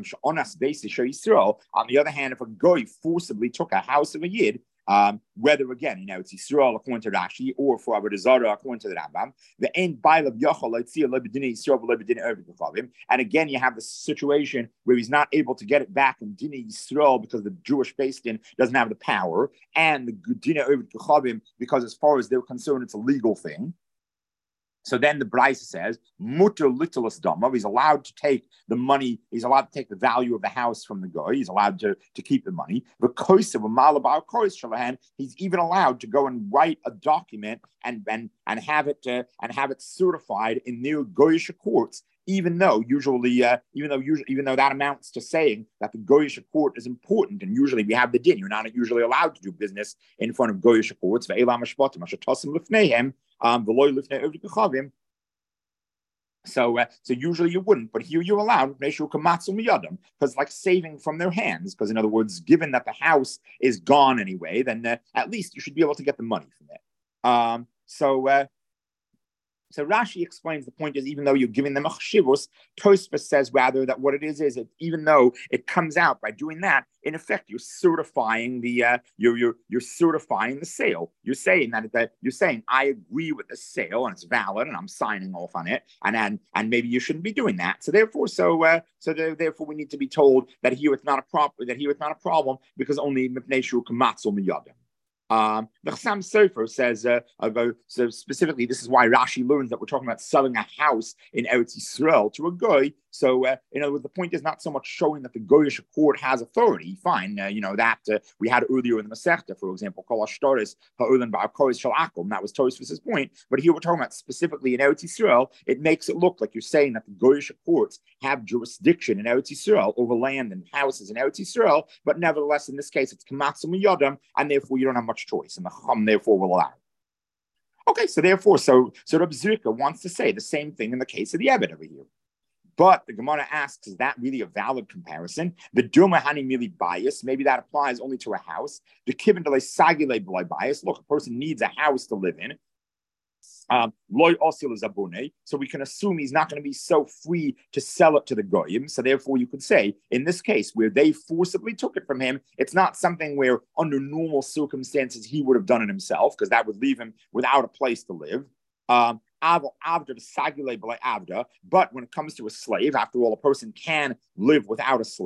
the other hand, if a Goy forcibly took a house of a Yid, um, whether again, you know, it's Yisrael according to Rashi or for Avodah Zarah according to the Rambam, the end Bailav Yachal Yisrael, and again, you have the situation where he's not able to get it back in Dina Yisrael because the Jewish Beis Din doesn't have the power, and the Dina Ovid Kechavim because as far as they're concerned, it's a legal thing. So then the Braisa says, mutter litalis dama, he's allowed to take the money, he's allowed to take the value of the house from the guy, he's allowed to, to keep the money. He's even allowed to go and write a document and and, and have it uh, and have it certified in their goyish courts, even though usually, uh, even though usually, even though that amounts to saying that the goyish court is important, and usually we have the din, you're not usually allowed to do business in front of goyish courts. Um, so, uh, so usually you wouldn't, but here you're allowed because like saving from their hands. Because in other words, given that the house is gone anyway, then uh, at least you should be able to get the money from it. Um, so, uh, so Rashi explains the point is even though you're giving them a chshivus, Tosfos says rather that what it is is that even though it comes out by doing that, in effect you're certifying the uh, you're you're you're certifying the sale. You're saying that that you're saying I agree with the sale and it's valid and I'm signing off on it, and and and maybe you shouldn't be doing that. So therefore, so uh, so therefore we need to be told that here it's not a problem that here it's not a problem because only mipnei shu kamatzu miyadim. Um, the Chassam Sofer says, uh, about, so specifically, this is why Rashi learns that we're talking about selling a house in Eretz Yisrael to a goy. So, uh, in other words, the point is not so much showing that the goyish court has authority. Fine, uh, you know that uh, we had earlier in the Masechta, for example, Kol Ashtaris Ha'ulan Ba'Akoris Shel Akum. That was Tosfos's point. But here we're talking about specifically in Eretz Yisrael. It makes it look like you're saying that the goyish courts have jurisdiction in Eretz Yisrael over land and houses in Eretz Yisrael. But nevertheless, in this case, it's Kamatzu Miyadam, and therefore you don't have much choice, and the Chum therefore will allow it. Okay, so therefore, so so Reb Zrika wants to say the same thing in the case of the Eved over here. But the Gemara asks, is that really a valid comparison? The Duma Hani Mili bias, maybe that applies only to a house. The Kibin Dele Sagile Blai bias. Look, a person needs a house to live in. Um, so we can assume he's not going to be so free to sell it to the goyim. So therefore, you could say in this case where they forcibly took it from him, it's not something where under normal circumstances he would have done it himself because that would leave him without a place to live. Um, but when it comes to a slave, after all, a person can live without a slave.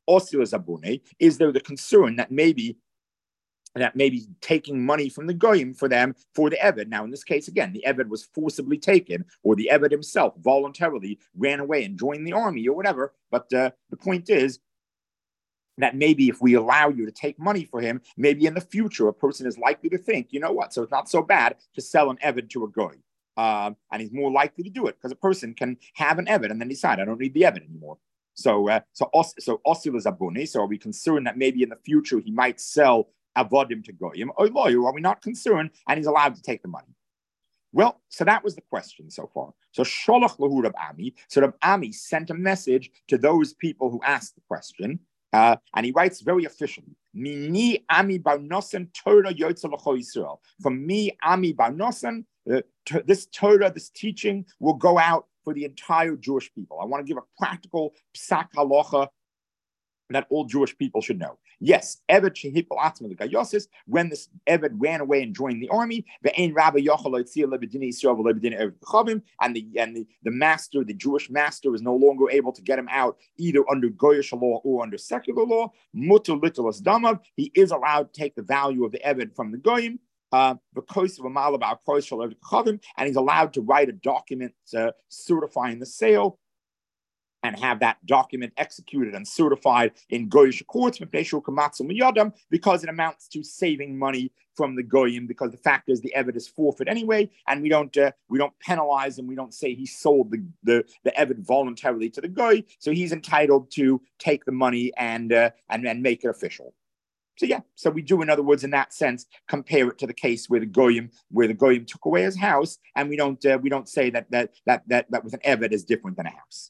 Osir Zabune, is there the concern that maybe that maybe taking money from the goyim for them for the Eved. Now, in this case, again, the Eved was forcibly taken, or the Eved himself voluntarily ran away and joined the army or whatever. But uh, the point is that maybe if we allow you to take money for him, maybe in the future, a person is likely to think, you know what, so it's not so bad to sell an Eved to a goy. Um, and he's more likely to do it because a person can have an Eved and then decide, I don't need the Eved anymore. So, uh, so, so Osil is Abuni. So are we concerned that maybe in the future he might sell avodim to goyim? Or are we not concerned and he's allowed to take the money? Well, so that was the question so far. So Sholach lahu Rab Ami. So Rab Ami sent a message to those people who asked the question, uh, and he writes very officially: Mini Ami bar Nosan Torah Yotze l'Chol Yisrael. From me, Ami bar Nosan, uh, t- this Torah, this teaching will go out for the entire Jewish people. I want to give a practical psak halacha that all Jewish people should know. Yes, Eved shehipol atzma l'gayosis, when this Eved ran away and joined the army, ve'ein rabbi yochel lo'etzia lebedini Yisrael v'lebedini Eved Chavim, and the and the, the master, the Jewish master, is no longer able to get him out either under goyish law or under secular law. Mutar litelas damav, he is allowed to take the value of the Eved from the goyim. Uh, because of a malabah and he's allowed to write a document uh, certifying the sale and have that document executed and certified in goyish courts because it amounts to saving money from the goyim, because the fact is the Eved is forfeit anyway, and we don't uh, we don't penalize him. We don't say he sold the the, the Eved voluntarily to the goy, so he's entitled to take the money and uh, and and make it official. So yeah, so we do, in other words, in that sense, compare it to the case where the goyim, where the goyim took away his house, and we don't uh, we don't say that that that that that with an Eved is different than a house.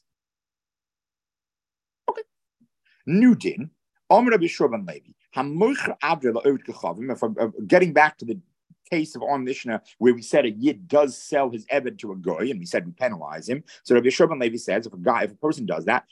Okay, new din. If I'm getting back to the case of our Mishnah where we said a Yid does sell his Eved to a goy, and we said we penalize him. So Rabbi Yeshua Levi says if a guy, if a person does that,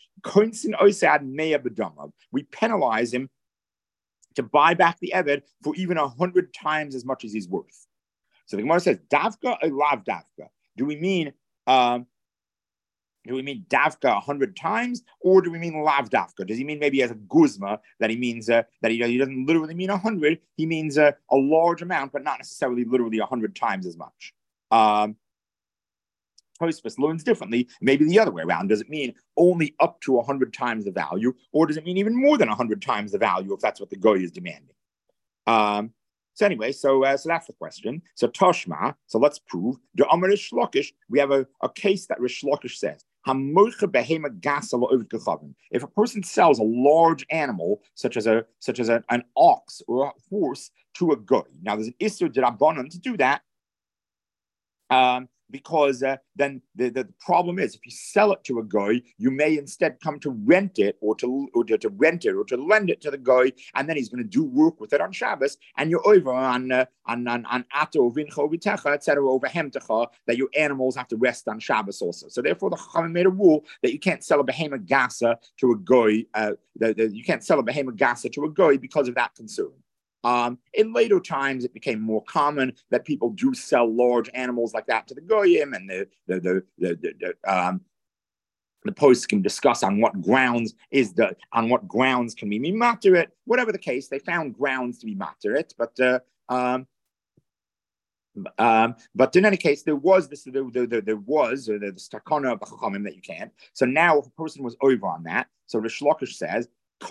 we penalize him to buy back the Eved for even a hundred times as much as he's worth. So the Gemara says, Davka or lav Davka? Do we mean um, do we mean Davka a hundred times, or do we mean lav Davka? Does he mean maybe as a guzma that he means uh, that he, he doesn't literally mean a hundred? He means uh, a large amount, but not necessarily literally a hundred times as much. Um, Tosfos learns differently, maybe the other way around. Does it mean only up to one hundred times the value, or does it mean even more than one hundred times the value if that's what the goy is demanding? Um, so anyway, so uh, so that's the question. So Toshma, so let's prove. The Amar Rish Lakish, we have a, a case that Rish Lakish says, if a person sells a large animal, such as a such as a, an ox or a horse, to a goy. Now there's an Isser D'Rabbanan to do that. Um, Because uh, then the, the, the problem is, if you sell it to a goy, you may instead come to rent it or to or to, to rent it or to lend it to the goy, and then he's going to do work with it on Shabbos, and you're over on uh, on on on ato vincho v'techa, et cetera, over hemtecha, that your animals have to rest on Shabbos also. So therefore, the Chachamim made a rule that you can't sell a behemoth gasa to a goy. Uh, the, the, you can't sell a behemoth gasa to a goy because of that concern. Um, in later times, it became more common that people do sell large animals like that to the goyim, and the the the the, the, the um, the posts can discuss on what grounds is the on what grounds can we be matter it. Whatever the case, they found grounds to be matter it, but uh, um, um, but in any case, there was this there, there, there was uh, the stakana of Chachamim that you can't. So now, if a person was over on that, so the Shlokish says.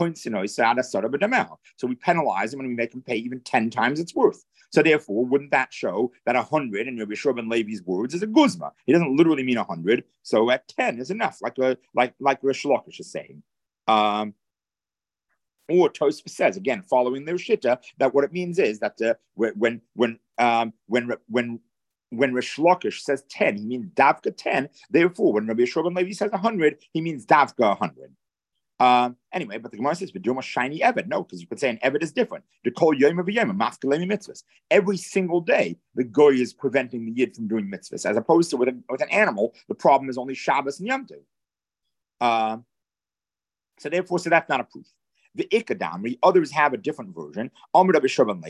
So we penalize him and we make him pay even ten times its worth. So therefore, wouldn't that show that a hundred in Rabbi Shua ben Levi's words is a guzma? He doesn't literally mean a hundred. So at ten is enough, like a, like like Rish Lakish is saying. Um, or Tosfos says again, following their shitta, that what it means is that uh, when when um, when when when Rish Lakish says ten, he means davka ten. Therefore, when Rabbi Shua ben Levi says a hundred, he means davka a hundred. Um, anyway, but the Gemara says, "But you're a shiny Eved." No, because you could say an Eved is different. To call Yom of Yom, Mafkalemi mitzvahs. Every single day, the goy is preventing the Yid from doing mitzvahs, as opposed to with, a, with an animal, the problem is only Shabbos and Yom Tov. Um, so therefore, so that's not a proof. The Ikadamri, others have a different version. In the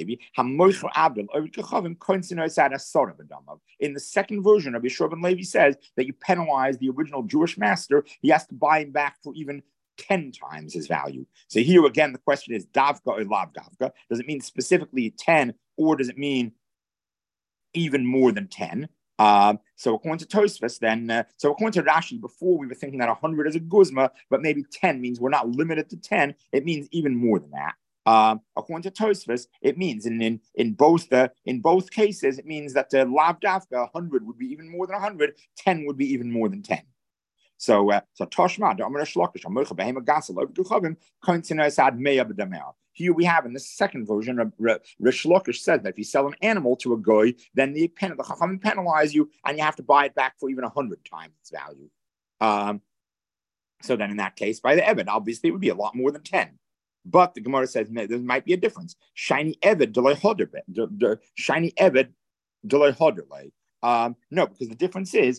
second version, Rabbi Shua ben Levi says that you penalize the original Jewish master. He has to buy him back for even ten times his value. So here again, the question is davka or lav davka. Does it mean specifically ten, or does it mean even more than ten? Um, so according to Tosfos, then, uh, so according to Rashi, before we were thinking that one hundred is a guzma, but maybe ten means we're not limited to ten. It means even more than that. Um, according to Tosfos, it means in in in both the in both cases, it means that the lav dafka one hundred would be even more than one hundred, ten would be even more than ten. So, uh, so Toshma, the Amar Shlokish, Amorcha Behema Gasel, over to Chavim, Kointinos ad Meya B'Damel. Here we have in the second version, Rish Lakish says that if you sell an animal to a goy, then the pen, the Chachamim penalize you, and you have to buy it back for even a hundred times its value. Um, so then, in that case, by the Eved, obviously, it would be a lot more than ten. But the Gemara says there might be a difference. Shiny Eved delay hoder, shiny Eved delay hoder. Um, no, because the difference is,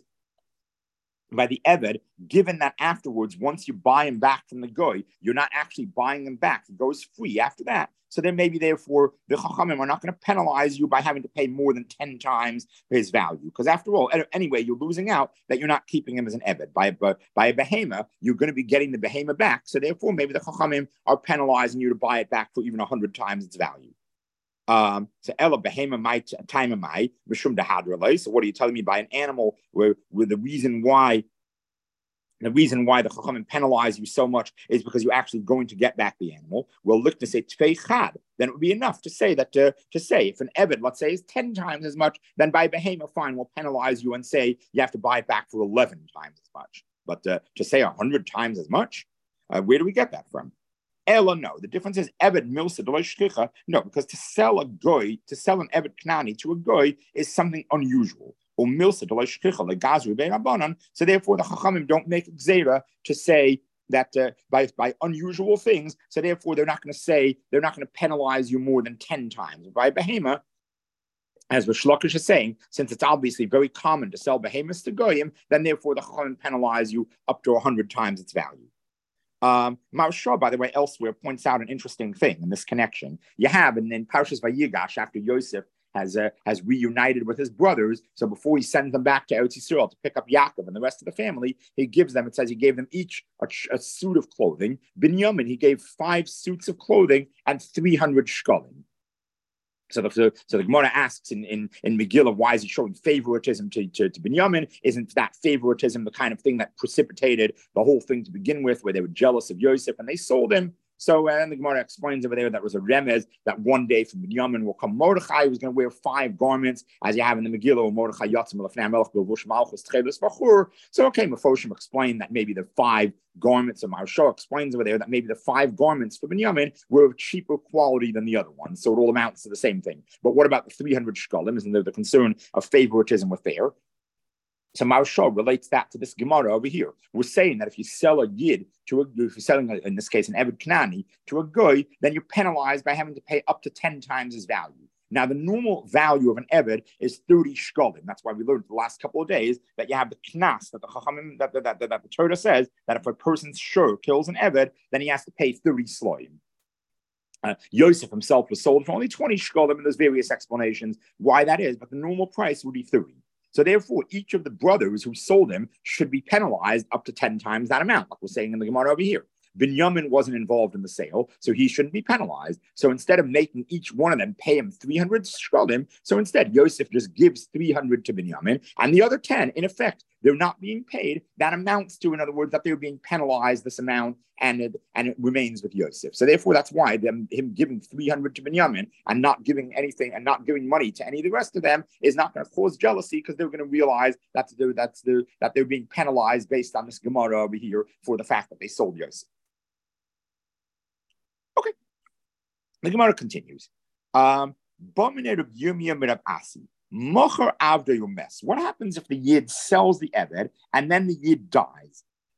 by the Eved, given that afterwards, once you buy him back from the goy, you're not actually buying him back. It goes free after that. So then maybe, therefore, the Chachamim are not going to penalize you by having to pay more than ten times his value. Because after all, anyway, you're losing out that you're not keeping him as an Eved. By, by, by a behema, you're going to be getting the behema back. So therefore, maybe the Chachamim are penalizing you to buy it back for even one hundred times its value. Um, so Ella behema might time am I mishum dehadrelay. So what are you telling me by an animal where, where the reason why the reason why the Chachamim penalize you so much is because you're actually going to get back the animal? Well, look to say tfei chad, then it would be enough to say that uh, to say if an Eved, let's say, is ten times as much, then by behema, fine, we'll penalize you and say you have to buy it back for eleven times as much. But uh, to say a hundred times as much, uh, where do we get that from? Ella, no. The difference is Eved milsa shkicha. No, because to sell a goy, to sell an Eved Knani to a goy is something unusual. Or milsa shkicha like gazru be'rabanan. So therefore, the Chachamim don't make gzeira to say that uh, by by unusual things. So therefore, they're not going to say they're not going to penalize you more than ten times. By behema, as Rish Lakish is saying, since it's obviously very common to sell behemoths to goyim, then therefore the Chachamim penalize you up to a hundred times its value. Um, Maharsha, by the way, elsewhere points out an interesting thing in this connection. You have in, in Parshas Vayigash, after Yosef has uh, has reunited with his brothers, so before he sends them back to Eretz Yisrael to pick up Yaakov and the rest of the family, he gives them, it says he gave them each a, a suit of clothing. Binyamin, he gave five suits of clothing and three hundred shkalim. So the, so the Gemara asks in, in, in Megillah, why is he showing favoritism to, to, to Binyamin? Isn't that favoritism the kind of thing that precipitated the whole thing to begin with, where they were jealous of Yosef and they sold him? So, and the Gemara explains over there that was a remez that one day from Binyamin will come Mordechai, who's going to wear five garments, as you have in the Megillah, Mordechai Yatzim Lefnei Melech Bilvush Malchus Tchelis Bachur. So, okay, Mefoshim explained that maybe the five garments, and Maharsha explains over there that maybe the five garments for Binyamin were of cheaper quality than the other ones, so it all amounts to the same thing. But what about the three hundred shkalim? Isn't there the concern of favoritism with there? So Maharsha relates that to this Gemara over here. We're saying that if you sell a yid to a, if you're selling, a, in this case, an Eved Knani to a goy, then you're penalized by having to pay up to ten times his value. Now, the normal value of an Eved is thirty shkalim. That's why we learned the last couple of days that you have the knas, that the Chachamim, that, that, that, that, that the Torah says that if a person's shur kills an Eved, then he has to pay thirty sloim. Uh, Yosef himself was sold for only twenty shkalim, and there's various explanations why that is, but the normal price would be thirty. So therefore, each of the brothers who sold him should be penalized up to ten times that amount, like we're saying in the Gemara over here. Binyamin wasn't involved in the sale, so he shouldn't be penalized. So instead of making each one of them pay him three hundred shkalim, so instead Yosef just gives three hundred to Binyamin, and the other ten, in effect, they're not being paid. That amounts to, in other words, that they're being penalized this amount, and it, and it remains with Yosef. So therefore, that's why them, him giving three hundred to Binyamin and not giving anything and not giving money to any of the rest of them is not going to cause jealousy, because they're going to realize that's the, that's the, that they're being penalized based on this Gemara over here for the fact that they sold Yosef. Okay. The Gemara continues. Um, what happens if the Yid sells the Eved and then the Yid dies?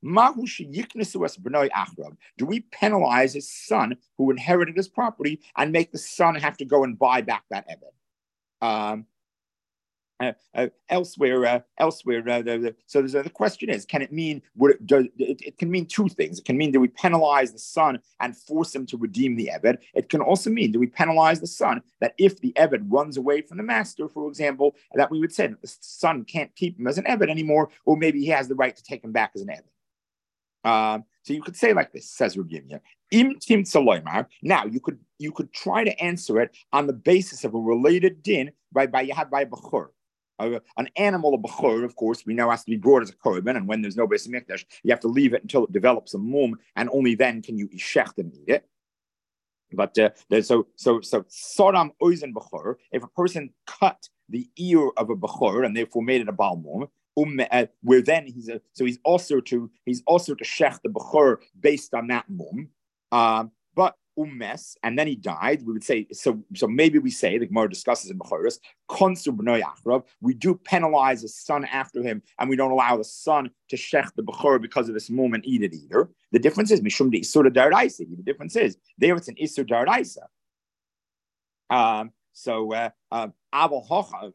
Do we penalize his son who inherited his property and make the son have to go and buy back that Eved? Um, Uh, uh, elsewhere, uh, elsewhere. Uh, the, the, so there's, uh, the question is: can it mean? Would it, does, it? It can mean two things. It can mean that we penalize the son and force him to redeem the Eved. It can also mean that we penalize the son that if the Eved runs away from the master, for example, that we would say that the son can't keep him as an Eved anymore, or maybe he has the right to take him back as an Eved. Um, So you could say like this, says Rabbi Yirmiyah, Im tim tzaloymar. Now you could you could try to answer it on the basis of a related din by by Yahad by Bechor. Uh, an animal, a bechor, of course, we know has to be brought as a korban, and when there's no Beis Hamikdash, you have to leave it until it develops a mum, and only then can you ishecht and eat it. But uh, so so so Sodam oizen bechor. If a person cut the ear of a bechor and therefore made it a bal mum, um, uh, where then he's a, so he's also to he's also to shech the bechor based on that mum. Um, but ummes, and then he died. We would say so. So maybe we say the Gemara discusses in Bechoros, konsu b'noi achrav. We do penalize his son after him, and we don't allow the son to shech the bechor because of this mum and eat it either. The difference is mishum de isur daraisa. The difference is there it's an isur daraisa. Um. So uh, uh, aval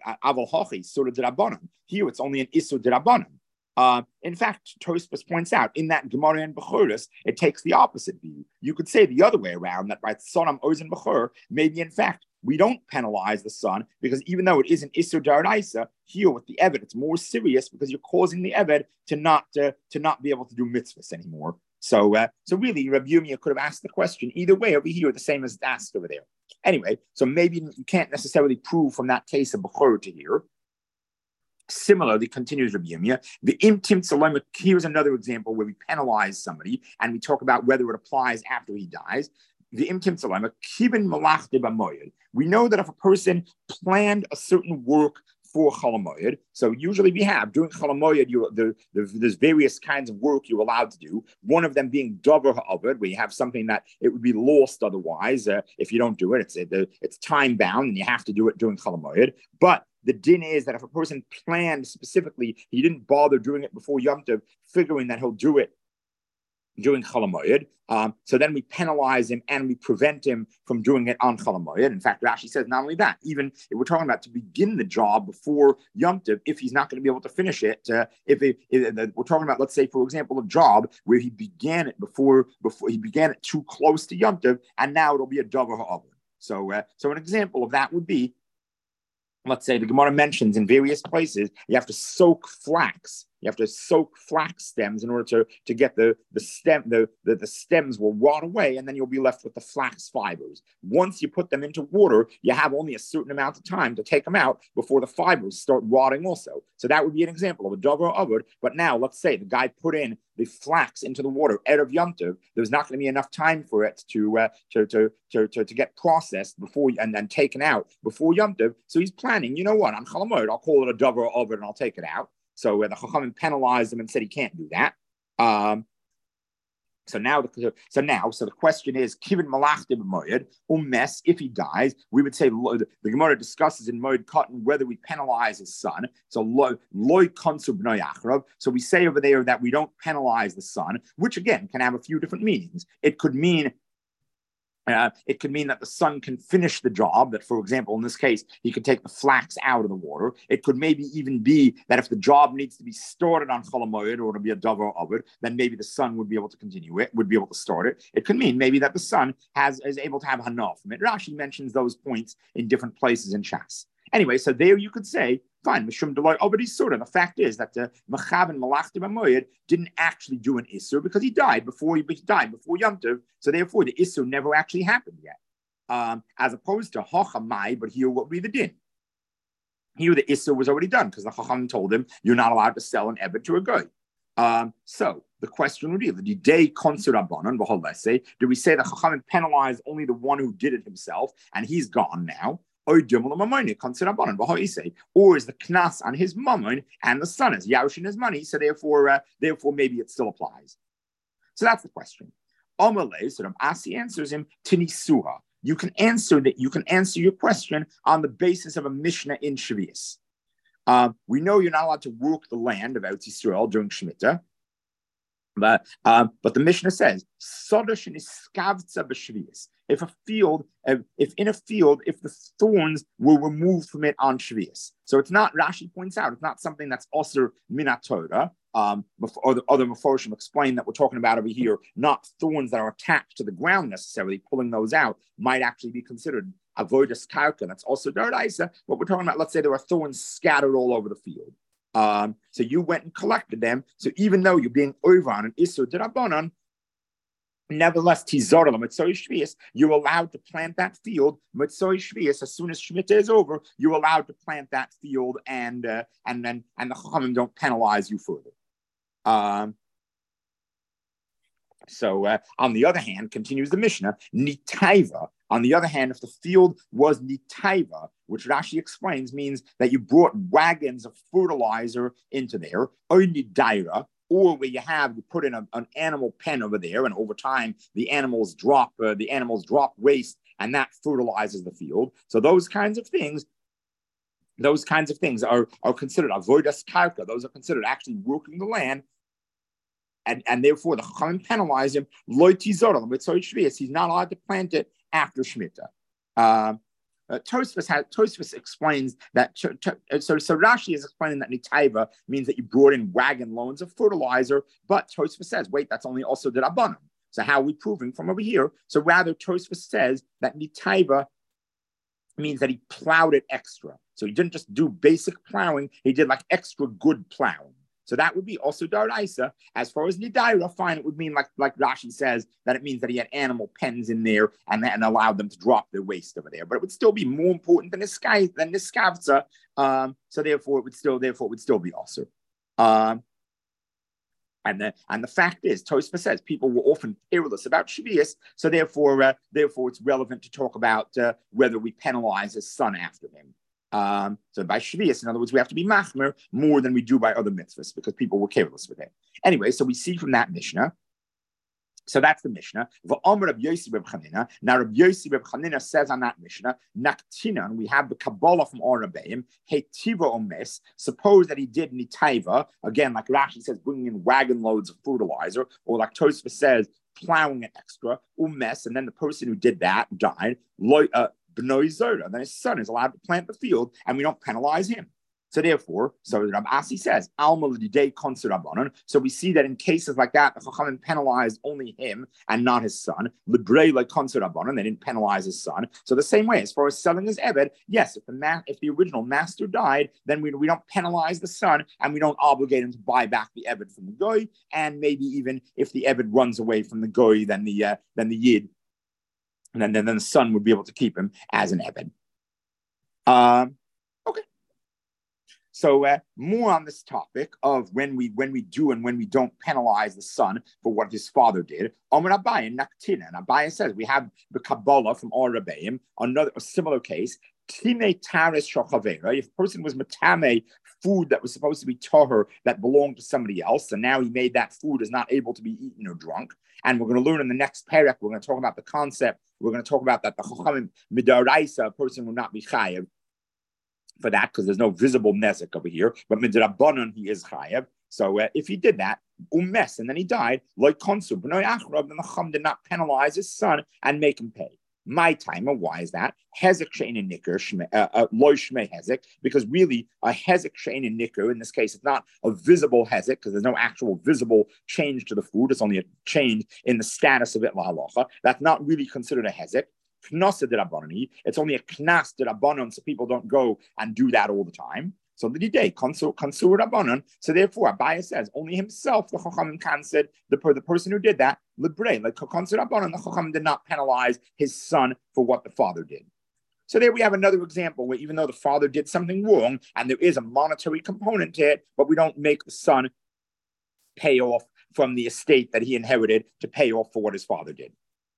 hochi sort of drabanan. Here it's only an isur drabanan. Uh, in fact, Tosfos points out in that Gemara and Bechoros, it takes the opposite view. You could say the other way around, that by Sonam Ozen Bechor, maybe in fact we don't penalize the son because even though it is an Isur Daraisa, here with the Eved, it's more serious because you're causing the Eved to not uh, to not be able to do mitzvahs anymore. So, uh, so really, Rabbi Yirmiyah could have asked the question either way over here, the same as asked over there. Anyway, so maybe you can't necessarily prove from that case of Bechor to here. Similarly, continues Rabbi Yirmiyah, the imtim tzalem. Here's another example where we penalize somebody and we talk about whether it applies after he dies. The imtim tzalem, kibin malach de b'moyed. We know that if a person planned a certain work for Chalamoyed, so usually we have during Chalamoyed, you the, the, there's various kinds of work you're allowed to do. One of them being davar ha'aved, where you have something that it would be lost otherwise uh, if you don't do it. It's it's time bound and you have to do it during Chalamoyed. But the din is that if a person planned specifically, he didn't bother doing it before Yom Tov, figuring that he'll do it during Chalamoyed. Um, so then we penalize him and we prevent him from doing it on Chalamoyed. In fact, Rashi says not only that, even if we're talking about to begin the job before Yom Tov, if he's not going to be able to finish it, uh, if, it, if uh, we're talking about, let's say, for example, a job where he began it before before he began it too close to Yom Tov, and now it'll be a davar ha'aved. So, uh, so an example of that would be, let's say the Gemara mentions in various places, you have to soak flax. You have to soak flax stems in order to, to get the, the stem, the, the, the stems will rot away, and then you'll be left with the flax fibers. Once you put them into water, you have only a certain amount of time to take them out before the fibers start rotting also. So that would be an example of a davar ha'aved. But now, let's say the guy put in the flax into the water erev Yom Tov. There's not going to be enough time for it to uh, to, to, to, to, to get processed before and then taken out before Yom Tov. So he's planning, you know what, on Chalamoyed, I'll call it a davar ha'aved and I'll take it out. So uh, the Chachamim penalized him and said he can't do that. Um, so now, the, so now, so the question is, Kivin Malach de b'moyed ummes. If he dies, we would say the Gemara discusses in Moed Katan whether we penalize his son. So loy konsu b'noi achrav. So we say over there that we don't penalize the son, which again can have a few different meanings. It could mean. Uh, it could mean that the son can finish the job, that, for example, in this case, he could take the flax out of the water. It could maybe even be that if the job needs to be started on Chalamoyed or to be a davar ha'aved, then maybe the son would be able to continue it, would be able to start it. It could mean maybe that the son has is able to have hanaf from it. Rashi mentions those points in different places in Shas. Anyway, so there you could say, fine, Mishum Deloy, oh, but he's sort of. The fact is that the Mechav and Malach B'moyed didn't actually do an Isur because he died before he, he died before Yom Tov, so therefore the Isur never actually happened yet. Um, as opposed to Hachamai, but here what would be the din? Here the Isur was already done because the Chacham told him you're not allowed to sell an Ebed to a guy. Um, so the question would be, the day Konsur Rabbanan, let's say, do we say the Chacham penalized only the one who did it himself and he's gone now? Or is the knas on his mammon and the son is Yarushin his money, so therefore, uh, therefore maybe it still applies. So that's the question. Amalei, so Asi answers him Tinisuha. You can answer that. You can answer your question on the basis of a Mishnah in Shavias. Uh, we know you're not allowed to work the land of Eretz Yisrael during Shemitah. But um, but the Mishnah says, "Sodash is skavtza b'shvius." If a field, if in a field, if the thorns were removed from it on shvius, so it's not. Rashi points out it's not something that's also minat Torah. Um, or the other Meforshim explain that we're talking about over here, not thorns that are attached to the ground necessarily. Pulling those out might actually be considered avodas karka. That's also daraisa. But we're talking about, let's say there are thorns scattered all over the field. Um, so you went and collected them. So even though you're being over on an Isur D'Rabbanan, Nevertheless, Tizorah Mitzvah Shvius, you're allowed to plant that field. Mitzvah Shvius, as soon as Shemitah is over, you're allowed to plant that field, and uh, and then and the Chachamim don't penalize you further. Um, so, uh, on the other hand, continues the Mishnah, Nitaiva. On the other hand, if the field was Nitaiva, which Rashi explains means that you brought wagons of fertilizer into there, or Nidaira, or where you have you put in a, an animal pen over there, and over time the animals drop uh, the animals drop waste, and that fertilizes the field. So those kinds of things, those kinds of things are are considered avodas karka. Those are considered actually working the land, and and therefore the Chachamim penalize him. Lo tizorah mitzvah shvius. He's not allowed to plant it after Shemitah. Uh, Uh, Tosfos, has, Tosfos explains that, so, so Rashi is explaining that Nitaiva means that you brought in wagon loads of fertilizer, but Tosfos says, wait, that's only also the Rabbanim. So how are we proving from over here? So rather, Tosfos says that Nitaiva means that he plowed it extra. So he didn't just do basic plowing, he did like extra good plowing. So that would be also Daraisa. As far as Nidaira, fine, it would mean like, like Rashi says, that it means that he had animal pens in there and, and allowed them to drop their waste over there. But it would still be more important than this than this Niskavtza. Um, so therefore it would still therefore it would still be also. Um, and the and the fact is, Tosfos says people were often careless about Shavuos, so therefore uh, therefore it's relevant to talk about uh, whether we penalize his son after him. Um, so by Shvius, in other words, we have to be machmer more than we do by other mitzvahs because people were careless with it. Anyway, so we see from that Mishnah. So that's the Mishnah. Now Rabbi Yossi Reb Chanina says on that Mishnah, Naktinan, we have the Kabbalah from our Rebbeim, Hetiva Omes, suppose that he did Nitaiva, again, like Rashi says, bringing in wagon loads of fertilizer, or like Tosfos says, plowing it extra, Umes, and then the person who did that died, uh, B'noi Zoda, then his son is allowed to plant the field, and we don't penalize him. So therefore, so Rabbi Asi says, Alma l'didei konser rabbanon. So we see that in cases like that, the Chachamim penalized only him and not his son. L'brei like konser rabbanon, they didn't penalize his son. So the same way, as far as selling his eved, yes, if the ma- if the original master died, then we, we don't penalize the son, and we don't obligate him to buy back the eved from the goy. And maybe even if the eved runs away from the goy, then the uh, then the yid. And then, then, then the son would be able to keep him as an Ebed. Um, okay. So uh, more on this topic of when we when we do and when we don't penalize the son for what his father did. Amar Abaye and Naktina. And Abaye says we have the Kabbalah from Or Rebbeim, another a similar case. Time taris shachavera. If a person was matame food that was supposed to be tahor that belonged to somebody else, and now he made that food is not able to be eaten or drunk. And we're going to learn in the next parak, we're going to talk about the concept. We're going to talk about that the chachamim midaraisa, a person will not be chayev for that because there's no visible nezek over here. But midrabanan, he is chayev. So uh, if he did that, umes, and then he died, like konsu, b'noi achrab, then the chacham did not penalize his son and make him pay. My timer, why is that? Hezek shein and nicker, loy shmei hezek, because really a hezek shein and nicker, in this case, it's not a visible hezek because there's no actual visible change to the food. It's only a change in the status of it, la halacha. That's not really considered a hezek. Knasa de rabbanani. It's only a knas de rabbanon, so people don't go and do that all the time. So the day consur rabbanon. So therefore, Abaye says only himself the chachamim can said the the person who did that libre like consur rabbanon. The chachamim did not penalize his son for what the father did. So there we have another example where even though the father did something wrong and there is a monetary component to it, but we don't make the son pay off from the estate that he inherited to pay off for what his father did.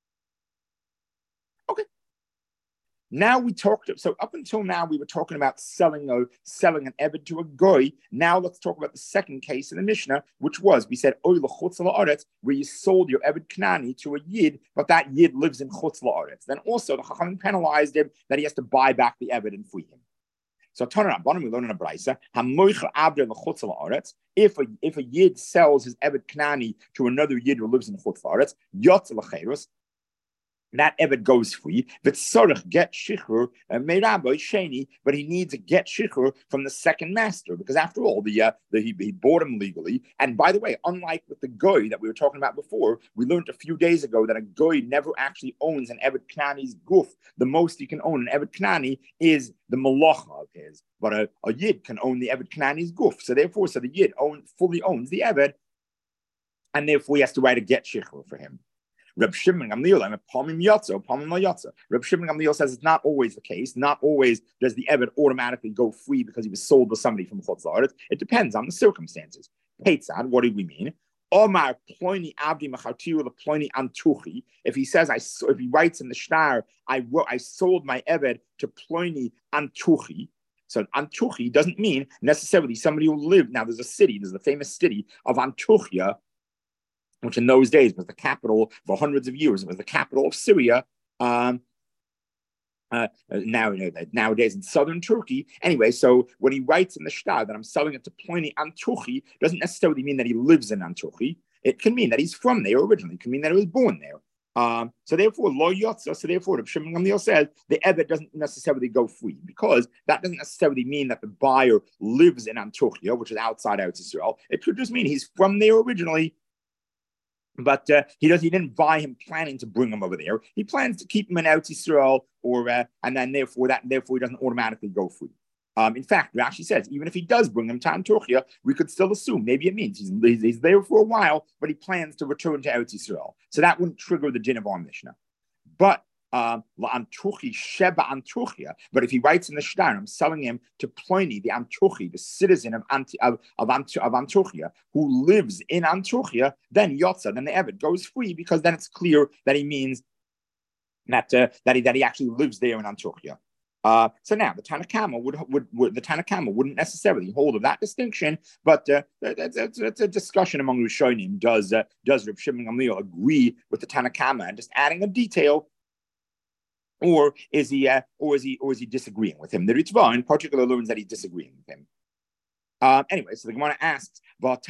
Okay. Now we talked, so up until now we were talking about selling a selling an eved to a goy. Now let's talk about the second case in the Mishnah, which was, we said, oy l'chutz la'aretz, where you sold your eved knani to a yid, but that yid lives in chutz la'aretz. Then also the chachamim penalized him that he has to buy back the eved and free him. So Tanur Rabbanan, we learn in a braysa, hamoichel abder l'chutz la'aretz. If a if a yid sells his eved knani to another yid who lives in chutz la'aretz, yotz l'cheirus, that eved goes free. V'tzorich get shichur meiraboy sheni, but he needs a get shichur from the second master because after all, the, uh, the he, he bought him legally. And by the way, unlike with the goy that we were talking about before, we learned a few days ago that a goy never actually owns an eved knani's guf. The most he can own an eved knani is the malacha of his, but a, a yid can own the eved knani's guf. So therefore, so the yid own, fully owns the eved, and therefore he has to write a get shichur for him. Reb Shimon Gamliel, I'm a Palmim Yatza, Palmim La Yatza. Reb Shimon Gamliel says it's not always the case. Not always does the Eved automatically go free because he was sold to somebody from Chutz La'aretz. It depends on the circumstances. Peitzad, what do we mean? Omar Ploini Abdi Machatiru Ploini Antuchi. If he says I, if he writes in the shtar, I I sold my Eved to Ploini Antuchi. So Antuchi doesn't mean necessarily somebody who lived. Now there's a city, there's the famous city of Antuchia, which in those days was the capital for hundreds of years. It was the capital of Syria. Um, uh, now, you know, nowadays in southern Turkey. Anyway, so when he writes in the shtar that I'm selling it to Pliny Antuchi, doesn't necessarily mean that he lives in Antuchi. It can mean that he's from there originally. It can mean that he was born there. Um, so therefore, lo yotza, so therefore, Reb Shimon Gamliel says the Eved doesn't necessarily go free because that doesn't necessarily mean that the buyer lives in Antuchia, which is outside Eretz Yisrael. It could just mean he's from there originally. But uh, he does. He didn't buy him planning to bring him over there. He plans to keep him in Eretz Yisrael, or uh, and then therefore that therefore he doesn't automatically go free. Um, in fact, Rashi says even if he does bring him to Antuchia, we could still assume maybe it means he's, he's, he's there for a while, but he plans to return to Eretz Yisrael. So that wouldn't trigger the din of our Mishnah. But um, Sheba Antuchia. But if he writes in the shtar, I'm selling him to Pliny, the Antuchi, the citizen of Anti, of, of, Ant, of Antuchia, who lives in Antuchia, then Yotza, then the Eved goes free because then it's clear that he means that uh, that he that he actually lives there in Antuchia. Uh, so now the Tanakama would, would, would the Tanakama wouldn't necessarily hold of that distinction, but uh, it's, it's, it's a discussion among Rishonim. Does uh, does Reb Shimon Gamliel agree with the Tanakama and just adding a detail? Or is he, uh, or is he, or is he disagreeing with him? The Ritva in particular learns that he's disagreeing with him. Um, anyway, so the Gemara asks, but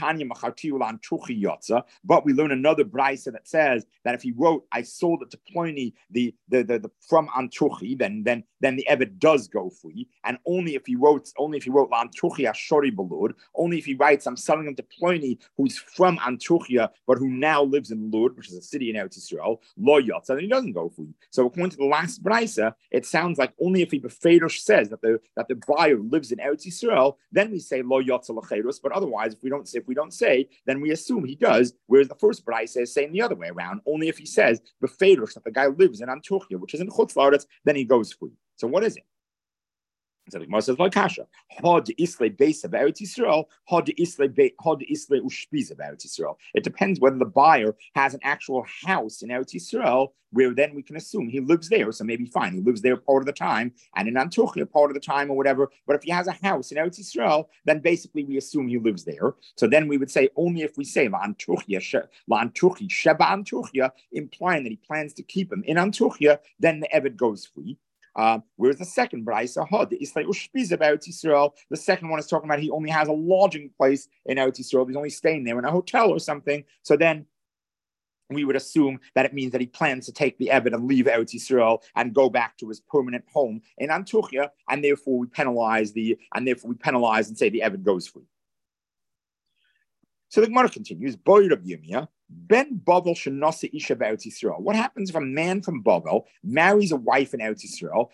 we learn another brisa that says that if he wrote, I sold it to Pliny, the, the, the, the from Antuchi, then then then the Eved does go free. And only if he wrote, only if he wrote Antuchi Ashori Belud, only if he writes, I'm selling him to Pliny, who's from Antuchia, but who now lives in Lud, which is a city in Eretz Yisrael, Lo Yotza, then he doesn't go free. So according to the last brisa, it sounds like only if he befedosh says that the that the buyer lives in Eretz Yisrael, then we say Lo Yotza L'Cherus, but otherwise, if we don't say, if we don't say, then we assume he does. Whereas the first brisa is saying the other way around. Only if he says befedosh that the guy lives in Antuchia, which is in Chutz La'aretz, then he goes free. So what is it? So the Gemara says like kasha. Had isle base of Eretz Yisrael, had isle had isle ushpiz of Eretz Yisrael. It depends whether the buyer has an actual house in Eretz Yisrael, where then we can assume he lives there. So maybe fine, he lives there part of the time, and in Antuchia part of the time or whatever. But if he has a house in Eretz Yisrael, then basically we assume he lives there. So then we would say only if we say la Antuchia, la Antuchi sheba Antuchia, implying that he plans to keep him in Antuchia, then the Eved goes free. Uh, whereas the second brisa, the Islay Ushpiz of Eretz Yisrael, the second one is talking about he only has a lodging place in Eretz Yisrael. He's only staying there in a hotel or something. So then we would assume that it means that he plans to take the Eved and leave Eretz Yisrael and go back to his permanent home in Antuchia, and therefore we penalize the and therefore we penalize and say the Eved goes free. So the Gemara continues, Boy Reb Yirmiyah, Ben Bavel Shenase Isha Eretz Yisrael. What happens if a man from Bavel marries a wife in Eretz Yisrael?